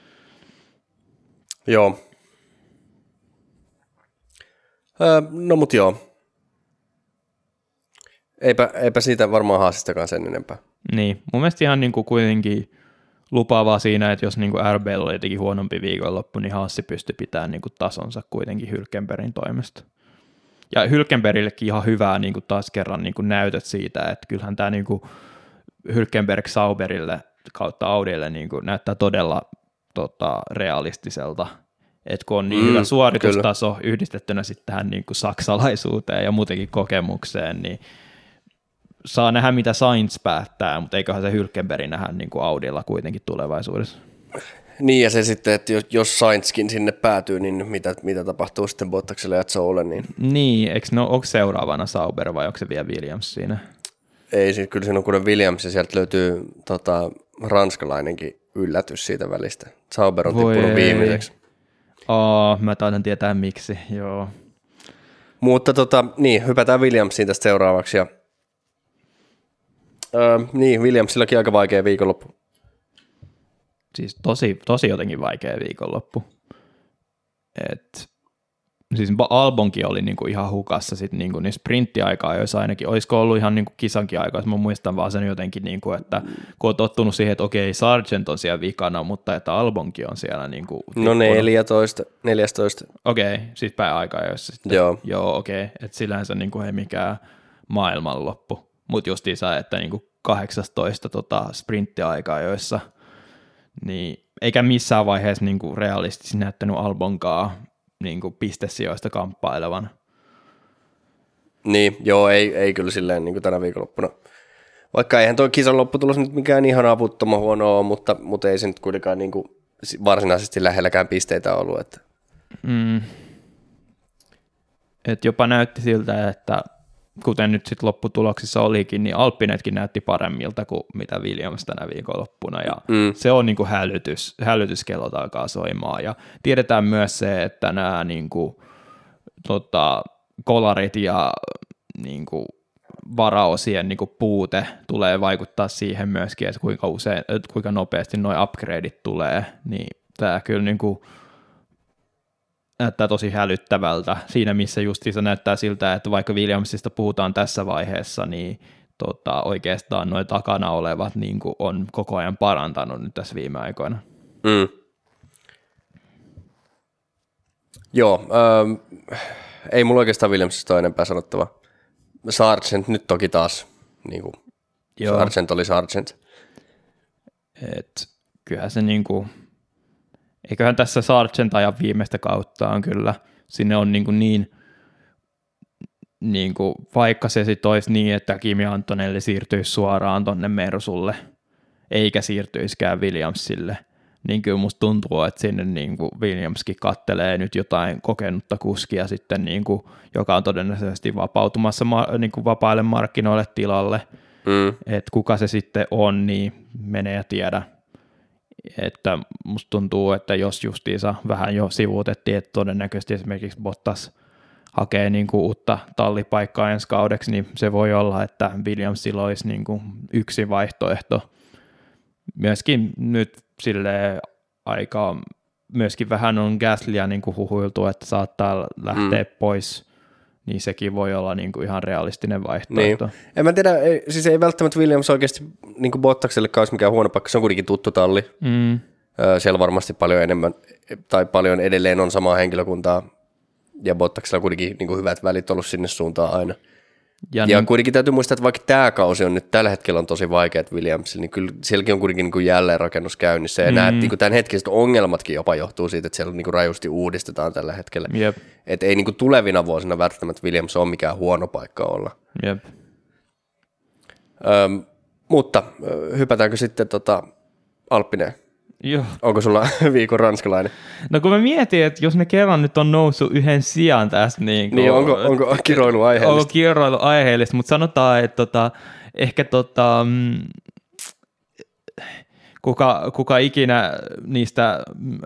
Joo. No mut joo. Eipä siitä varmaan Haasistakaan sen enempää. Niin, mun mielestä ihan niin kuin kuitenkin lupaavaa siinä, että jos niin kuin RB:llä oli jotenkin huonompi viikonloppu, niin Haassi pystyi pitämään niin kuin tasonsa kuitenkin Hülkenbergin toimesta. Ja Hülkenbergillekin ihan hyvää niin kuin taas kerran niin kuin näytöt siitä, että kyllähän tämä niin kuin Hülkenberg Sauberille kautta Audille niin kuin näyttää todella realistiselta, että kun on niin hyvä suoritustaso kyllä yhdistettynä sitten tähän niin kuin saksalaisuuteen ja muutenkin kokemukseen, niin saa nähdä mitä Sainz päättää, mutta eiköhän se Hülkenberg nähdä niin kuin Audilla kuitenkin tulevaisuudessa. Niin ja se sitten, että jos Sainzkin sinne päätyy, niin mitä tapahtuu sitten Bottakselle ja Zoulle? Niin, onko seuraavana Sauber vai onko se vielä Williams siinä? Ei, kyllä siinä on kun Williams ja sieltä löytyy ranskalainenkin yllätys siitä välistä. Sauber on tippunut viimeiseksi. Mä taidan tietää miksi, joo. Mutta niin, hypätään Williamsiin tästä seuraavaksi. Ja, niin, Williamsillakin aika vaikea viikonloppu. Siis tosi jotenkin vaikea viikonloppu. Siis Albonkin oli niinku ihan hukassa sit niinku niin sprinttiaikaa, jos ainakin olisiko ollut ihan niinku kisankin aikaa, mä muistan vaan sen jotenkin, niinku, että kun on tottunut siihen, että okei, Sargent on siellä vikana, mutta että Albonkin on siellä niinku no 14. Okei, siis pääaikaa, jos sitten. Joo, okei, että sillänsä niinku ei mikään maailmanloppu, mutta justiinsa, että niinku 18 sprinttiaikaa, joissa niin eikä missään vaiheessa niinku realistisesti näyttänyt Albonkaan niinku pistesijoista kamppailevan. Niin, joo, ei kyllä silleen niinku tänä viikonloppuna. Vaikka eihän tuo kisan lopputulos nyt mikään ihan avuttoman huono ole, mutta ei se nyt kuitenkaan niinku varsinaisesti lähelläkään pisteitä ollut. Että. Et jopa näytti siltä, että kuten nyt sitten lopputuloksissa olikin, niin Alppinetkin näytti paremmilta kuin mitä Williams tänä viikonloppuna, ja se on niinku hälytyskellot alkaa soimaan, ja tiedetään myös se, että nämä niinku, kolarit ja niinku, varaosien niinku, puute tulee vaikuttaa siihen myöskin, että kuinka nopeasti nuo upgradeit tulee, niin tämä kyllä niinku, näyttää tosi hälyttävältä siinä, missä justiinsa näyttää siltä, että vaikka Williamsista puhutaan tässä vaiheessa, niin oikeastaan nuo takana olevat niin kuin on koko ajan parantanut nyt tässä viime aikoina. Joo, ei mulla oikeastaan Williamsista ole enempää sanottavaa. Sargent nyt toki taas, niin kuin Sargent oli Sargent. Et kyllähän se niinku, eiköhän tässä Sargent ajan viimeistä kautta on kyllä, sinne on niinku, vaikka se sitten olisi niin, että Kimi Antonelli siirtyisi suoraan tonne Mersulle, eikä siirtyisikään Williamsille, niin kyllä musta tuntuu, että sinne niinku Williamskin kattelee nyt jotain kokenutta kuskia sitten, niinku, joka on todennäköisesti vapautumassa niinku vapaille markkinoille tilalle. Että kuka se sitten on, niin menee ja tiedä. Että musta tuntuu, että jos justiinsa vähän jo sivuutettiin, että todennäköisesti esimerkiksi Bottas hakee niinku uutta tallipaikkaa ensi kaudeksi, niin se voi olla, että Williamsilla olisi niinku yksi vaihtoehto. Myöskin nyt silleen aika, myöskin vähän on Gaslyä niinku huhuiltu, että saattaa lähteä pois, niin sekin voi olla niinku ihan realistinen vaihtoehto. Niin. En mä tiedä, siis ei välttämättä Williams oikeasti niinku Bottakselle olisi mikään huono paikka, se on kuitenkin tuttu talli. Siellä varmasti paljon enemmän, tai paljon edelleen on samaa henkilökuntaa, ja Bottaksella on kuitenkin niinku hyvät välit ollut sinne suuntaan aina. Ja kuitenkin täytyy muistaa, että vaikka tämä kausi on nyt tällä hetkellä on tosi vaikeat Williamsilla, niin kyllä sielläkin on kuitenkin niin jälleenrakennus käynnissä. Ja nämä niin tämänhetkiset ongelmatkin jopa johtuu siitä, että siellä niin rajusti uudistetaan tällä hetkellä. Jep. Että ei niin tulevina vuosina välttämättä Williams ole mikään huono paikka olla. Jep. Mutta hypätäänkö sitten Alppineen? Joo. Onko sulla viikon ranskalainen? No kun mä mietin, että jos ne kerran nyt on noussut yhden sijaan tästä, niin onko kiroilu aiheellista? Onko kiroilu aiheellista, mutta sanotaan, että ehkä kuka ikinä niistä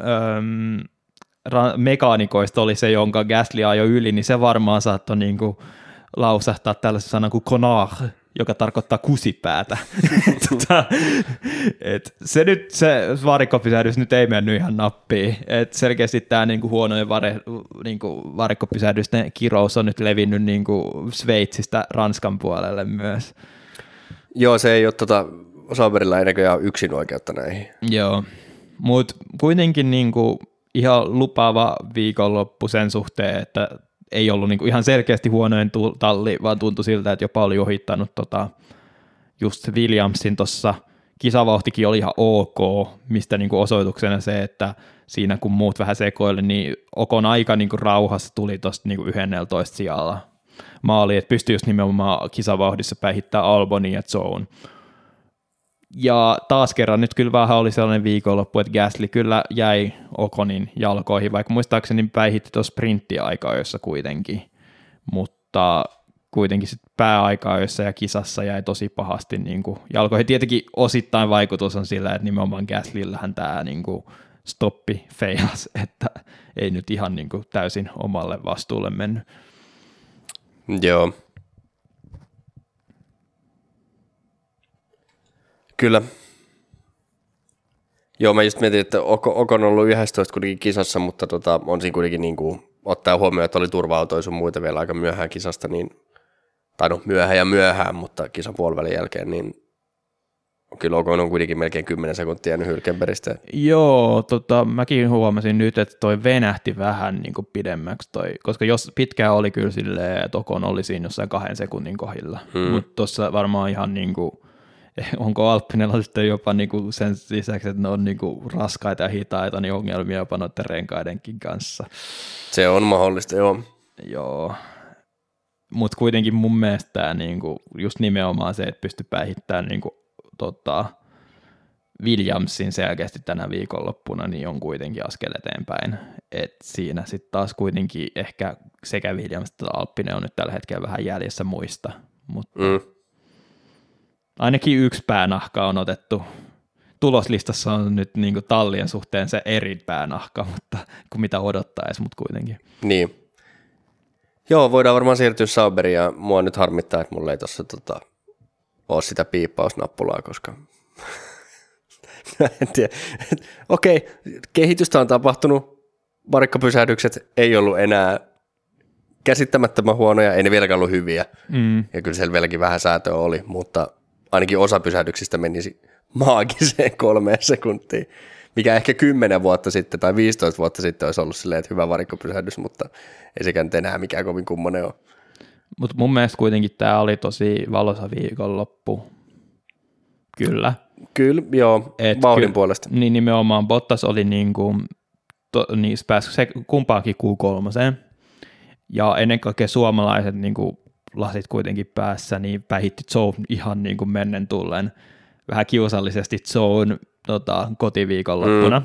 mekaanikoista oli se, jonka Gasly ajoi yli, niin se varmaan saattoi niinku lausahtaa tällaisen sanan kuin connard, joka tarkoittaa kusipäätä. Se varikkopysähdys nyt ei mennyt ihan nappiin. Et selkeästi tämä niinku huonojen varikkopysähdysten kirous on nyt levinnyt niinku Sveitsistä Ranskan puolelle myös. Joo, se ei ole Sauberilla ei näköjään yksin oikeutta näihin. Joo, mutta kuitenkin niinku ihan lupaava viikonloppu sen suhteen, että ei ollut niinku ihan selkeästi huonoin talli, vaan tuntui siltä, että jopa oli ohittanut just Williamsin tuossa. Kisavauhtikin oli ihan ok, mistä niinku osoituksena se, että siinä kun muut vähän sekoili, niin Okon aika niinku rauhassa tuli tuosta niinku 11 sijalla maaliin, että pystyi just nimenomaan kisavauhdissa päihittämään Albonin ja Zone. Ja taas kerran nyt kyllä vähän oli sellainen viikonloppu, että Gasly kyllä jäi Okonin jalkoihin, vaikka muistaakseni päihitti tuossa sprinttiaika-ajoissa kuitenkin, mutta kuitenkin sitten pääaika-ajoissa ja kisassa jäi tosi pahasti niin kuin jalkoihin. Tietenkin osittain vaikutus on sillä, että nimenomaan Gaslyllähän tämä niin kuin stoppi feilas, että ei nyt ihan niin kuin täysin omalle vastuulle mennyt. Joo. Kyllä. Joo, mä just mietin, että Okon on ollut 11 kuitenkin kisassa, mutta on siinä kuitenkin niin kuin, ottaa huomioon, että oli turva-autoja sun muita vielä aika myöhään kisasta, niin, tai no myöhään, mutta kisan puolivälin jälkeen, niin kyllä Okon on kuitenkin melkein 10 sekuntia jäänyt Hülkenbergistä. Joo, mäkin huomasin nyt, että toi venähti vähän niin kuin pidemmäksi, koska jos pitkään oli kyllä silleen, että Okon oli siinä jossain 2 sekunnin kohdilla, mutta tuossa varmaan ihan niin kuin onko Alppinella sitten jopa niinku sen lisäksi, että ne on niinku raskaita ja hitaita, niin ongelmia jopa noiden renkaidenkin kanssa. Se on mahdollista, joo. Joo, mutta kuitenkin mun mielestä tämä niinku, just nimenomaan se, että pystyy päihittämään niinku, Williamsin selkeästi tänä viikonloppuna, niin on kuitenkin askel eteenpäin. Et siinä sitten taas kuitenkin ehkä sekä Williams että Alppinen on nyt tällä hetkellä vähän jäljessä muista, mutta ainakin yksi päänahka on otettu. Tuloslistassa on nyt niin kuin tallien suhteen se eri päänahka, mutta kuin mitä odottaisi, mutta kuitenkin. Niin. Joo, voidaan varmaan siirtyä Sauberiin, ja mua nyt harmittaa, että mulla ei tuossa ole sitä piippausnappulaa, koska en tiedä. Okei, kehitystä on tapahtunut, varikkopysähdykset ei ollut enää käsittämättömän huonoja, ei ne vieläkään ollut hyviä, ja kyllä siellä vieläkin vähän säätöä oli, mutta ainakin osa pysähdyksistä menisi maagiseen 3 sekuntiin, mikä ehkä 10 vuotta sitten tai 15 vuotta sitten olisi ollut silleen, että hyvä varikkopysähdys, mutta ei sekään nyt enää mikään kovin kummonen ole. Mutta mun mielestä kuitenkin tämä oli tosi valoisa viikonloppu. Kyllä. Kyllä, joo, vauhdin puolesta. Niin nimenomaan Bottas oli niin päässyt se kumpaankin Q3. Ja ennen kaikkea suomalaiset niin kuin lasit kuitenkin päässä, niin päihitti Zhou ihan niin kuin mennen tullen vähän kiusallisesti Zhoun kotiviikonloppuna.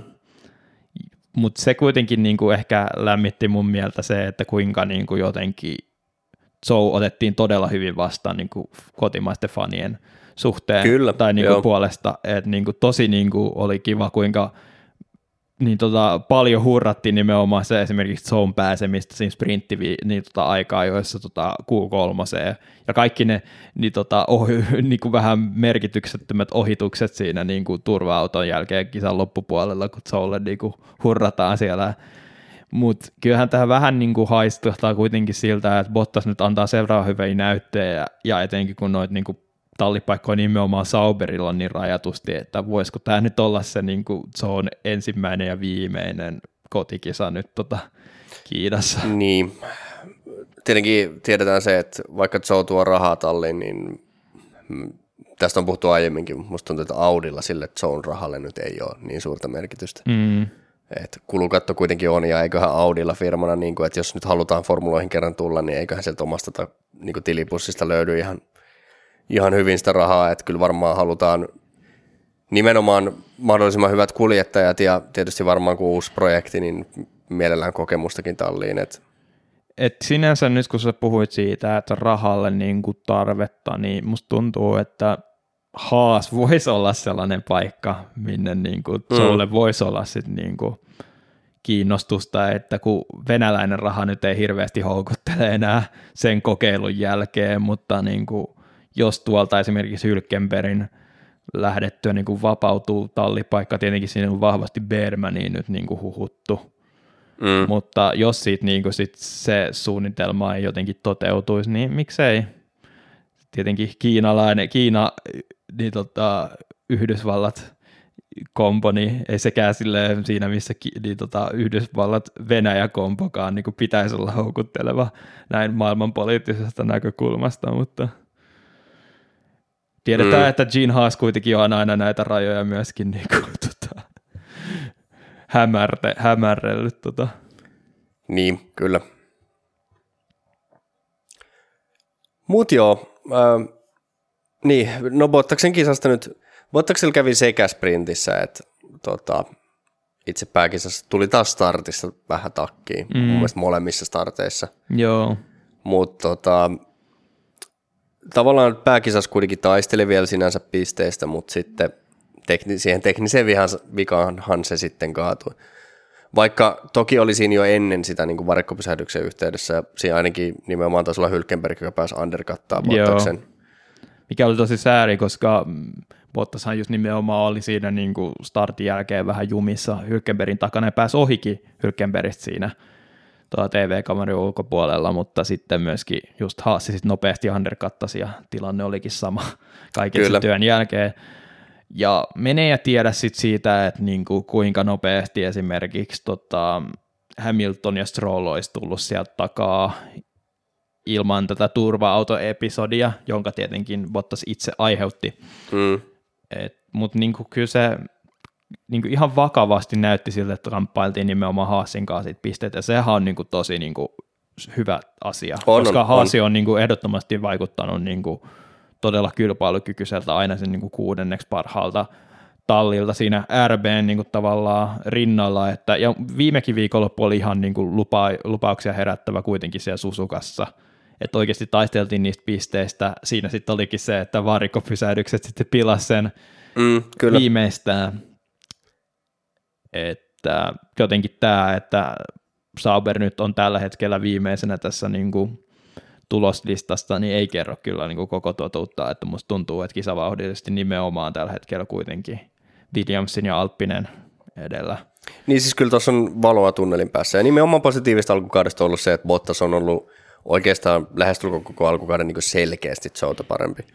Mutta se kuitenkin niin kuin ehkä lämmitti mun mieltä se, että kuinka niin kuin jotenkin Zhou otettiin todella hyvin vastaan niin kuin kotimaisten fanien suhteen. Kyllä, tai niin kuin puolesta. Et niin kuin tosi niin kuin oli kiva, kuinka niin paljon hurrattiin nimenomaan se esimerkiksi Zhoun pääsemistä siinä aikaa, joissa Q3 ja kaikki ne niin kuin vähän merkityksettömät ohitukset siinä niin kuin turva-auton jälkeen kisan loppupuolella, kun Zhoulle niin kuin hurrataan siellä. Mutta kyllähän tähän vähän niin kuin haistuttaa kuitenkin siltä, että Bottas nyt antaa seuraavan hyviä näyttöjä ja etenkin kun noit niin kuin tallipaikkoja nimenomaan Sauberilla niin rajatusti, että voisiko tämä nyt olla se niin kuin Zhoun ensimmäinen ja viimeinen kotikisa nyt Kiinassa. Niin, tietenkin tiedetään se, että vaikka Zhou tuo rahaa talliin, niin tästä on puhuttu aiemminkin, musta tuntuu, että Audilla sille Zhoun rahalle nyt ei ole niin suurta merkitystä. Et kulukatto kuitenkin on, ja eiköhän Audilla firmana, niin kuin, että jos nyt halutaan formuloihin kerran tulla, niin eiköhän sieltä omasta niin kuin tilipussista löydy ihan hyvin sitä rahaa, että kyllä varmaan halutaan nimenomaan mahdollisimman hyvät kuljettajat ja tietysti varmaan kun uusi projekti, niin mielellään kokemustakin talliin. Et sinänsä nyt kun sä puhuit siitä, että rahalle niin kuin tarvetta, niin musta tuntuu, että Haas voisi olla sellainen paikka, minne niin kuin Zhoulle voisi olla sit niin kuin kiinnostusta, että kun venäläinen raha nyt ei hirveästi houkuttele enää sen kokeilun jälkeen, mutta niin kuin jos tuolta esimerkiksi Hülkenbergin lähdettyä niin kuin vapautuu tallipaikka, tietenkin siinä on vahvasti Bergmaniin nyt niin kuin huhuttu, mutta jos siitä niin kuin sit se suunnitelma ei jotenkin toteutuisi, niin miksei? Tietenkin Kiina, niin Yhdysvallat kompo, niin ei sekään silleen siinä, missä niin Yhdysvallat Venäjä-kompokaan niin kuin pitäisi olla houkutteleva näin maailmanpoliittisesta näkökulmasta, mutta tiedetään, että Gene Haas kuitenkin on aina näitä rajoja myöskin niin kuin, hämärrellyt. Niin, kyllä. Mut joo, niin, no Bottaksen kisasta nyt, Bottaksella kävi sekä sprintissä, että itse pääkisassa tuli taas startissa vähän takkiin, mun mielestä molemmissa starteissa. Joo. Mutta tavallaan pääkisassa kuitenkin taisteli vielä sinänsä pisteistä, mutta sitten siihen tekniseen vikaanhan se sitten kaatui. Vaikka toki oli siinä jo ennen sitä niin kuin varikkopysähdyksen yhteydessä, siinä ainakin nimenomaan taisi olla Hülkenberg, joka pääsi undercuttaa Bottaksen. Joo. Mikä oli tosi sääri, koska Bottashan just nimenomaan oli siinä niin kuin startin jälkeen vähän jumissa Hülkenbergin takana ja pääsi ohikin Hülkenbergistä siinä TV-kameran ulkopuolella, mutta sitten myöskin just Haas sit nopeasti undercuttasi ja tilanne olikin sama kaiken sen työn jälkeen. Ja menee ja tiedä sit siitä, että niinku kuinka nopeasti esimerkiksi Hamilton ja Stroll olisi tullut sieltä takaa ilman tätä turva-autoepisodia, jonka tietenkin Bottas itse aiheutti. Mutta niinku kyllä se niinku ihan vakavasti näytti siltä, että kamppailtiin nimenomaan Haasin kanssa siitä pisteet, ja sehän on niinku tosi niinku hyvä asia, koska Haas on niinku ehdottomasti vaikuttanut niinku todella kilpailukykyiseltä aina sen niinku 6. parhaalta tallilta siinä RBn niinku tavallaan rinnalla, ja viimekin viikonloppu oli ihan niinku lupauksia herättävä kuitenkin siellä Suzukassa, että oikeasti taisteltiin niistä pisteistä, siinä sitten olikin se, että varikkopysähdykset sitten pilasi sen viimeistään, että jotenkin tämä, että Sauber nyt on tällä hetkellä viimeisenä tässä niinku tuloslistasta, niin ei kerro kyllä niin kuin koko totuutta, että musta tuntuu, että kisavauhdillisesti nimenomaan tällä hetkellä kuitenkin Williamsin ja Alppinen edellä. Niin siis kyllä tuossa on valoa tunnelin päässä, ja nimenomaan positiivista alkukaudesta on ollut se, että Bottas on ollut oikeastaan lähestulkoon koko alkukauden niin kuin selkeästi Zhouta parempi.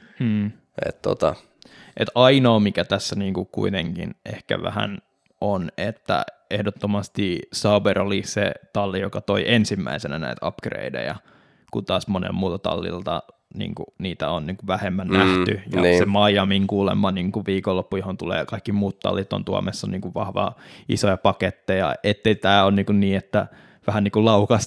Et ainoa, mikä tässä niin kuin kuitenkin ehkä vähän on, että ehdottomasti Sauber oli se talli, joka toi ensimmäisenä näitä upgradeja, kun taas monen muuta tallilta niin kuin, niitä on niin kuin vähemmän nähty, ja niin. se Miamin kuulemma niin kuin viikonloppu, johon tulee kaikki muut tallit on tuomessa niin kuin vahvaa isoja paketteja, ettei tämä ole niin, että vähän niin kuin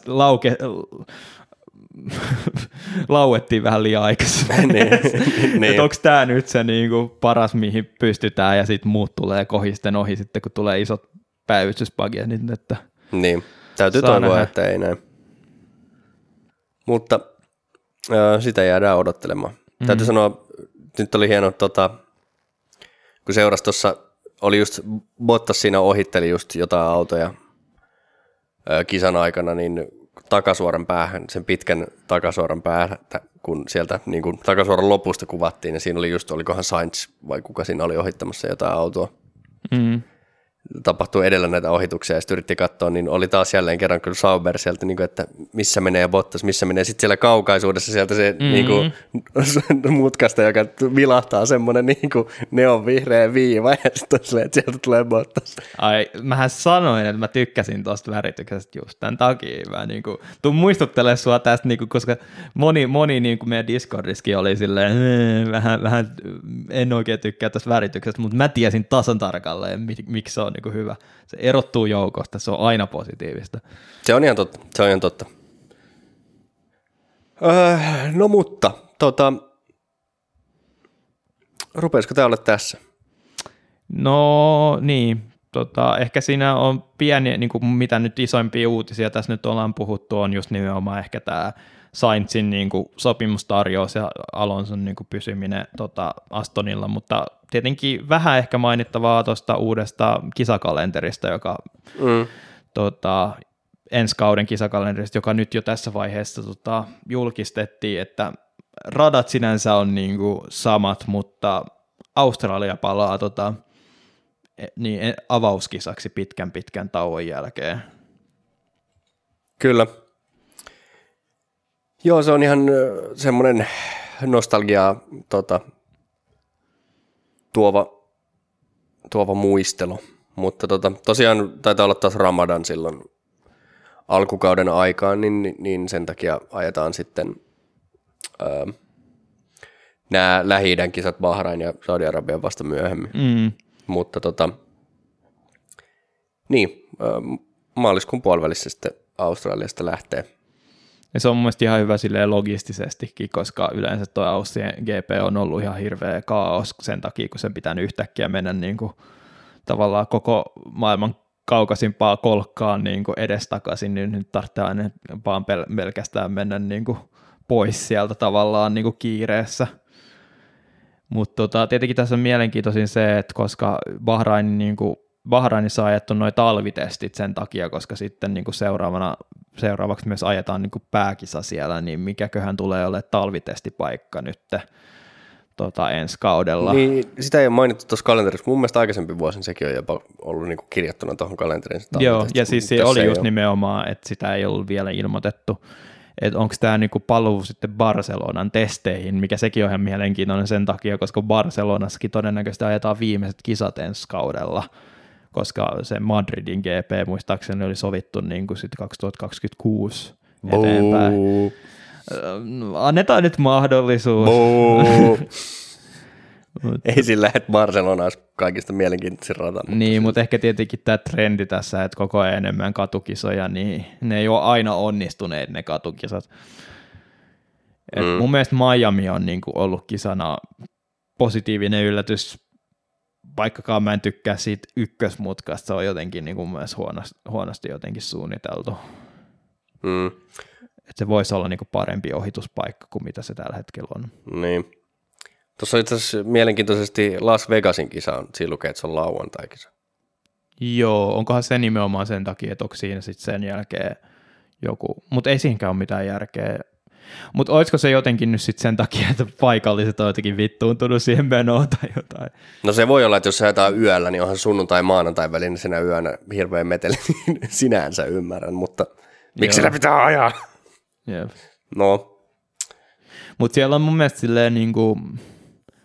lauettiin vähän liian aikaisemmin. niin. Onko tämä nyt se niinku paras, mihin pystytään, ja sitten muut tulee kohisten ohi sitten, kun tulee isot päivystyspaketit. Että niin, täytyy toivoa, että ei näin. Mutta sitä jäädään odottelemaan. Täytyy sanoa, nyt oli hieno, kun seurasi tuossa, oli just Bottas siinä ohitteli just jotain autoja kisan aikana, niin takasuoran päähän, sen pitkän takasuoran päähän, kun sieltä niin kuin takasuoran lopusta kuvattiin, ja siinä oli just, olikohan Sainz vai kuka siinä oli ohittamassa jotain autoa. Tapahtui edellä näitä ohituksia, ja sitten yritti katsoa, niin oli taas jälleen kerran kyllä Sauber sieltä, niin kuin, että missä menee Bottas, missä menee. Sitten siellä kaukaisuudessa sieltä se niin kuin, mutkasta, joka vilahtaa semmoinen niin kuin neonvihreä viiva, ja sitten on silleen, että sieltä tulee Bottas. Ai, mähän sanoin, että mä tykkäsin tuosta värityksestä just tämän takia. Mä niin kuin, tuun muistuttelemaan sua tästä, niin kuin, koska moni niin kuin meidän Discordissakin oli silleen, vähän en oikein tykkää tästä värityksestä, mutta mä tiesin tasan tarkalleen, miksi se on niin kuin hyvä. Se erottuu joukosta, se on aina positiivista. Se on ihan totta. No mutta, rupeisiko tämä olla tässä? No niin, ehkä siinä on pieni, niin kuin mitä nyt isoimpia uutisia tässä nyt ollaan puhuttu, on just nimenomaan ehkä tämä Sainzin niin kuin sopimustarjous ja Alonson niin kuin pysyminen Astonilla, mutta tietenkin vähän ehkä mainittavaa tuosta uudesta kisakalenterista, joka ensi kauden kisakalenterista, joka nyt jo tässä vaiheessa julkistettiin, että radat sinänsä on niin kuin samat, mutta Australia palaa niin avauskisaksi pitkän tauon jälkeen. Kyllä. Joo, se on ihan semmoinen nostalgiaa tuova muistelu, mutta tosiaan taitaa olla taas Ramadan silloin alkukauden aikaan, niin sen takia ajetaan sitten nämä Lähi-idän kisat Bahrain ja Saudi-Arabian vasta myöhemmin. Mutta maaliskuun puolivälissä sitten Australiasta lähtee. Ja se on mun mielestä ihan hyvä silleen logistisestikin, koska yleensä tuo Austrien GP on ollut ihan hirveä kaos sen takia, kun sen pitää yhtäkkiä mennä niin kuin, tavallaan koko maailman kaukaisimpaa kolkkaan niin kuin edestakaisin, niin nyt tarvitsee aina vaan pelkästään mennä niin kuin pois sieltä tavallaan niin kuin kiireessä. Mutta tietenkin tässä on mielenkiintoisin se, että koska Bahrainissa on ajettu nuo talvitestit sen takia, koska sitten niin kuin seuraavaksi myös ajetaan niin kuin pääkisa siellä, niin mikäköhän tulee olemaan talvitestipaikka nyt ensi kaudella. Niin, sitä ei ole mainittu tuossa kalenterissa. Mun mielestä aikaisempi vuosin sekin on jopa ollut niin kuin kirjattuna tuohon kalenteriin. Joo, ja siis se oli just nimenomaan, että sitä ei ollut vielä ilmoitettu. Että onko tämä niinku paluu sitten Barcelonan testeihin, mikä sekin on ihan mielenkiintoinen sen takia, koska Barcelonassakin todennäköisesti ajetaan viimeiset kisat ensi kaudella, koska se Madridin GP muistaakseni oli sovittu niin kuin sitten 2026 eteenpäin. Annetaan nyt mahdollisuus. Ei sillä, että Barcelona olisi kaikista mielenkiintoisin rata. Niin, mutta ehkä tietenkin tämä trendi tässä, että koko ajan enemmän katukisoja, niin ne ei ole aina onnistuneet ne katukisat. Mun mielestä Miami on niinku ollut kisana positiivinen yllätys, vaikkakaan mä en tykkää siitä ykkösmutkasta, se on jotenkin niinku mun mielestä huonosti jotenkin suunniteltu. Että se voisi olla niinku parempi ohituspaikka kuin mitä se tällä hetkellä on. Niin. Tuossa on itse asiassa mielenkiintoisesti Las Vegasin kisa, siinä lukee, että se on lauantai-kisa. Joo, onkohan se nimenomaan sen takia, että onko siinä sitten sen jälkeen joku, mutta ei siihenkään ole mitään järkeä. Mutta olisiko se jotenkin nyt sitten sen takia, että paikalliset on jotenkin vittuuntunut siihen menoon tai jotain? No se voi olla, että jos se ajetaan yöllä, niin onhan sunnuntai-maanantai välisenä yönä hirveän meteli, niin sinänsä ymmärrän, mutta miksi sitä pitää ajaa? Jep. No. Mutta siellä on mun mielestä silleen niinku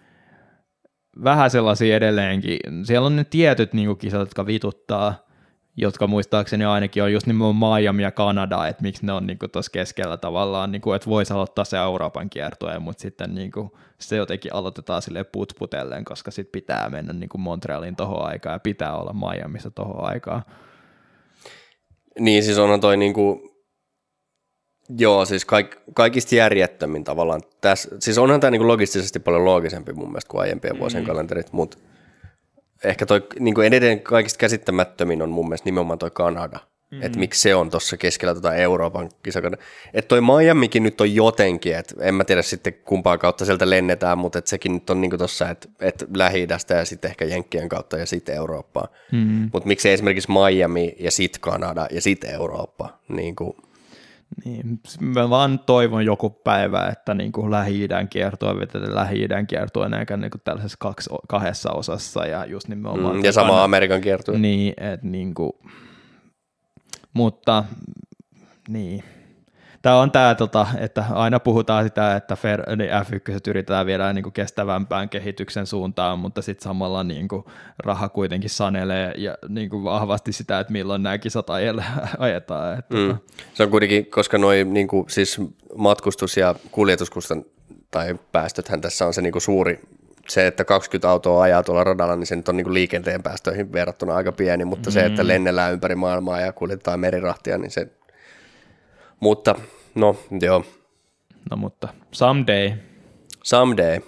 vähän sellaisia edelleenkin. Siellä on ne tietyt niinku kisat, jotka vituttaa, jotka muistaakseni ainakin on just nimenomaan Miami ja Kanada, että miksi ne on niin tuossa keskellä tavallaan, niin kuin, että voisi aloittaa se Euroopan kiertue, mutta sitten niin kuin, se jotenkin aloitetaan silleen putputellen, koska sitten pitää mennä niin kuin Montrealin tohon aikaan ja pitää olla Miamissa tohon aikaan. Niin, siis onhan toi niinku, joo, siis kaikista järjettömin tavallaan. Siis onhan tämä niinku logistisesti paljon loogisempi mun mielestä kuin aiempien vuosien kalenterit, mutta ehkä toi niinku edelleen kaikista käsittämättömin on mun mielestä nimenomaan toi Kanada. Että miksi se on tuossa keskellä Euroopan kisakana. Että toi Miamikin nyt on jotenkin, että en mä tiedä sitten kumpaa kautta sieltä lennetään, mutta et sekin nyt on niinku tuossa, että Lähi-idästä ja sitten ehkä Jenkkien kautta ja sitten Eurooppaa. Mutta miksi esimerkiksi Miami ja sitten Kanada ja sitten Eurooppa? Niinku. Niin, mä vaan toivon joku päivä, että niinku Lähi-idän kiertoa vetetään Lähi-idän kiertoa enääkään niinku tällaisessa kahdessa osassa ja just nimenomaan. Ja sama Amerikan kiertoa. Niin, että niinku, mutta niin. Tämä on tämä, että aina puhutaan sitä, että F1 yritetään viedä niin kuin kestävämpään kehityksen suuntaan, mutta sitten samalla niin kuin raha kuitenkin sanelee ja niin kuin vahvasti sitä, että milloin nämä kisat ajetaan. Se on kuitenkin, koska noi, niin kuin, siis matkustus- ja kuljetuskustan tai päästöthän tässä on se niin kuin suuri, se, että 20 autoa ajaa tuolla radalla, niin se nyt on niin kuin liikenteen päästöihin verrattuna aika pieni, mutta se, että lennellään ympäri maailmaa ja kuljetetaan merirahtia, niin se. Mutta, no, joo. No, mutta someday. Someday.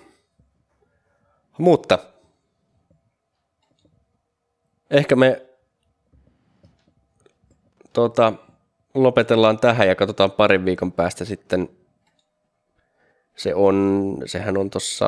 Mutta ehkä me lopetellaan tähän ja katsotaan parin viikon päästä sitten. Sehän on tuossa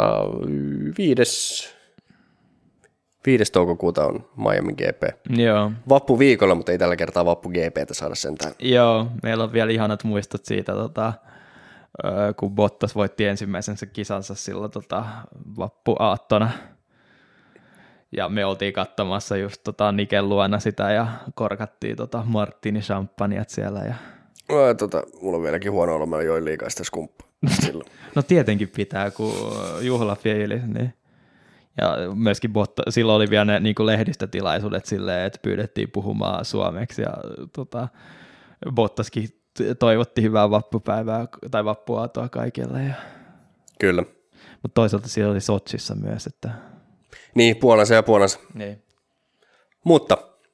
5. toukokuuta on Miami GP. Joo. Vappuviikolla, mutta ei tällä kertaa vappu GPtä saada sentään. Joo, meillä on vielä ihanat muistot siitä, kun Bottas voitti ensimmäisen kisansa silloin vappuaattona. Ja me oltiin katsomassa just Niken luona sitä ja korkattiin martini champagnat siellä. Ja. Mulla on vieläkin huono olo, mä join liikaa sitä skumppaa silloin. No tietenkin pitää, kun juhlafiilis, niin. Ja myöskin silloin oli vielä ne niin kuin lehdistötilaisuudet silleen, että pyydettiin puhumaan suomeksi ja Bottaskin toivotti hyvää vappupäivää tai vappuaatoa kaikille. Ja. Kyllä. Mutta toisaalta siellä oli Sotsissa myös. Että. Niin, Puolansa ja Puolansa. Niin. Mutta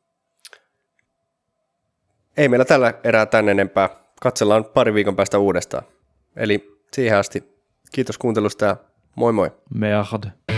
ei meillä tällä erää tänne enempää. Katsellaan pari viikon päästä uudestaan. Eli siihen asti kiitos kuuntelusta ja moi moi. Merde.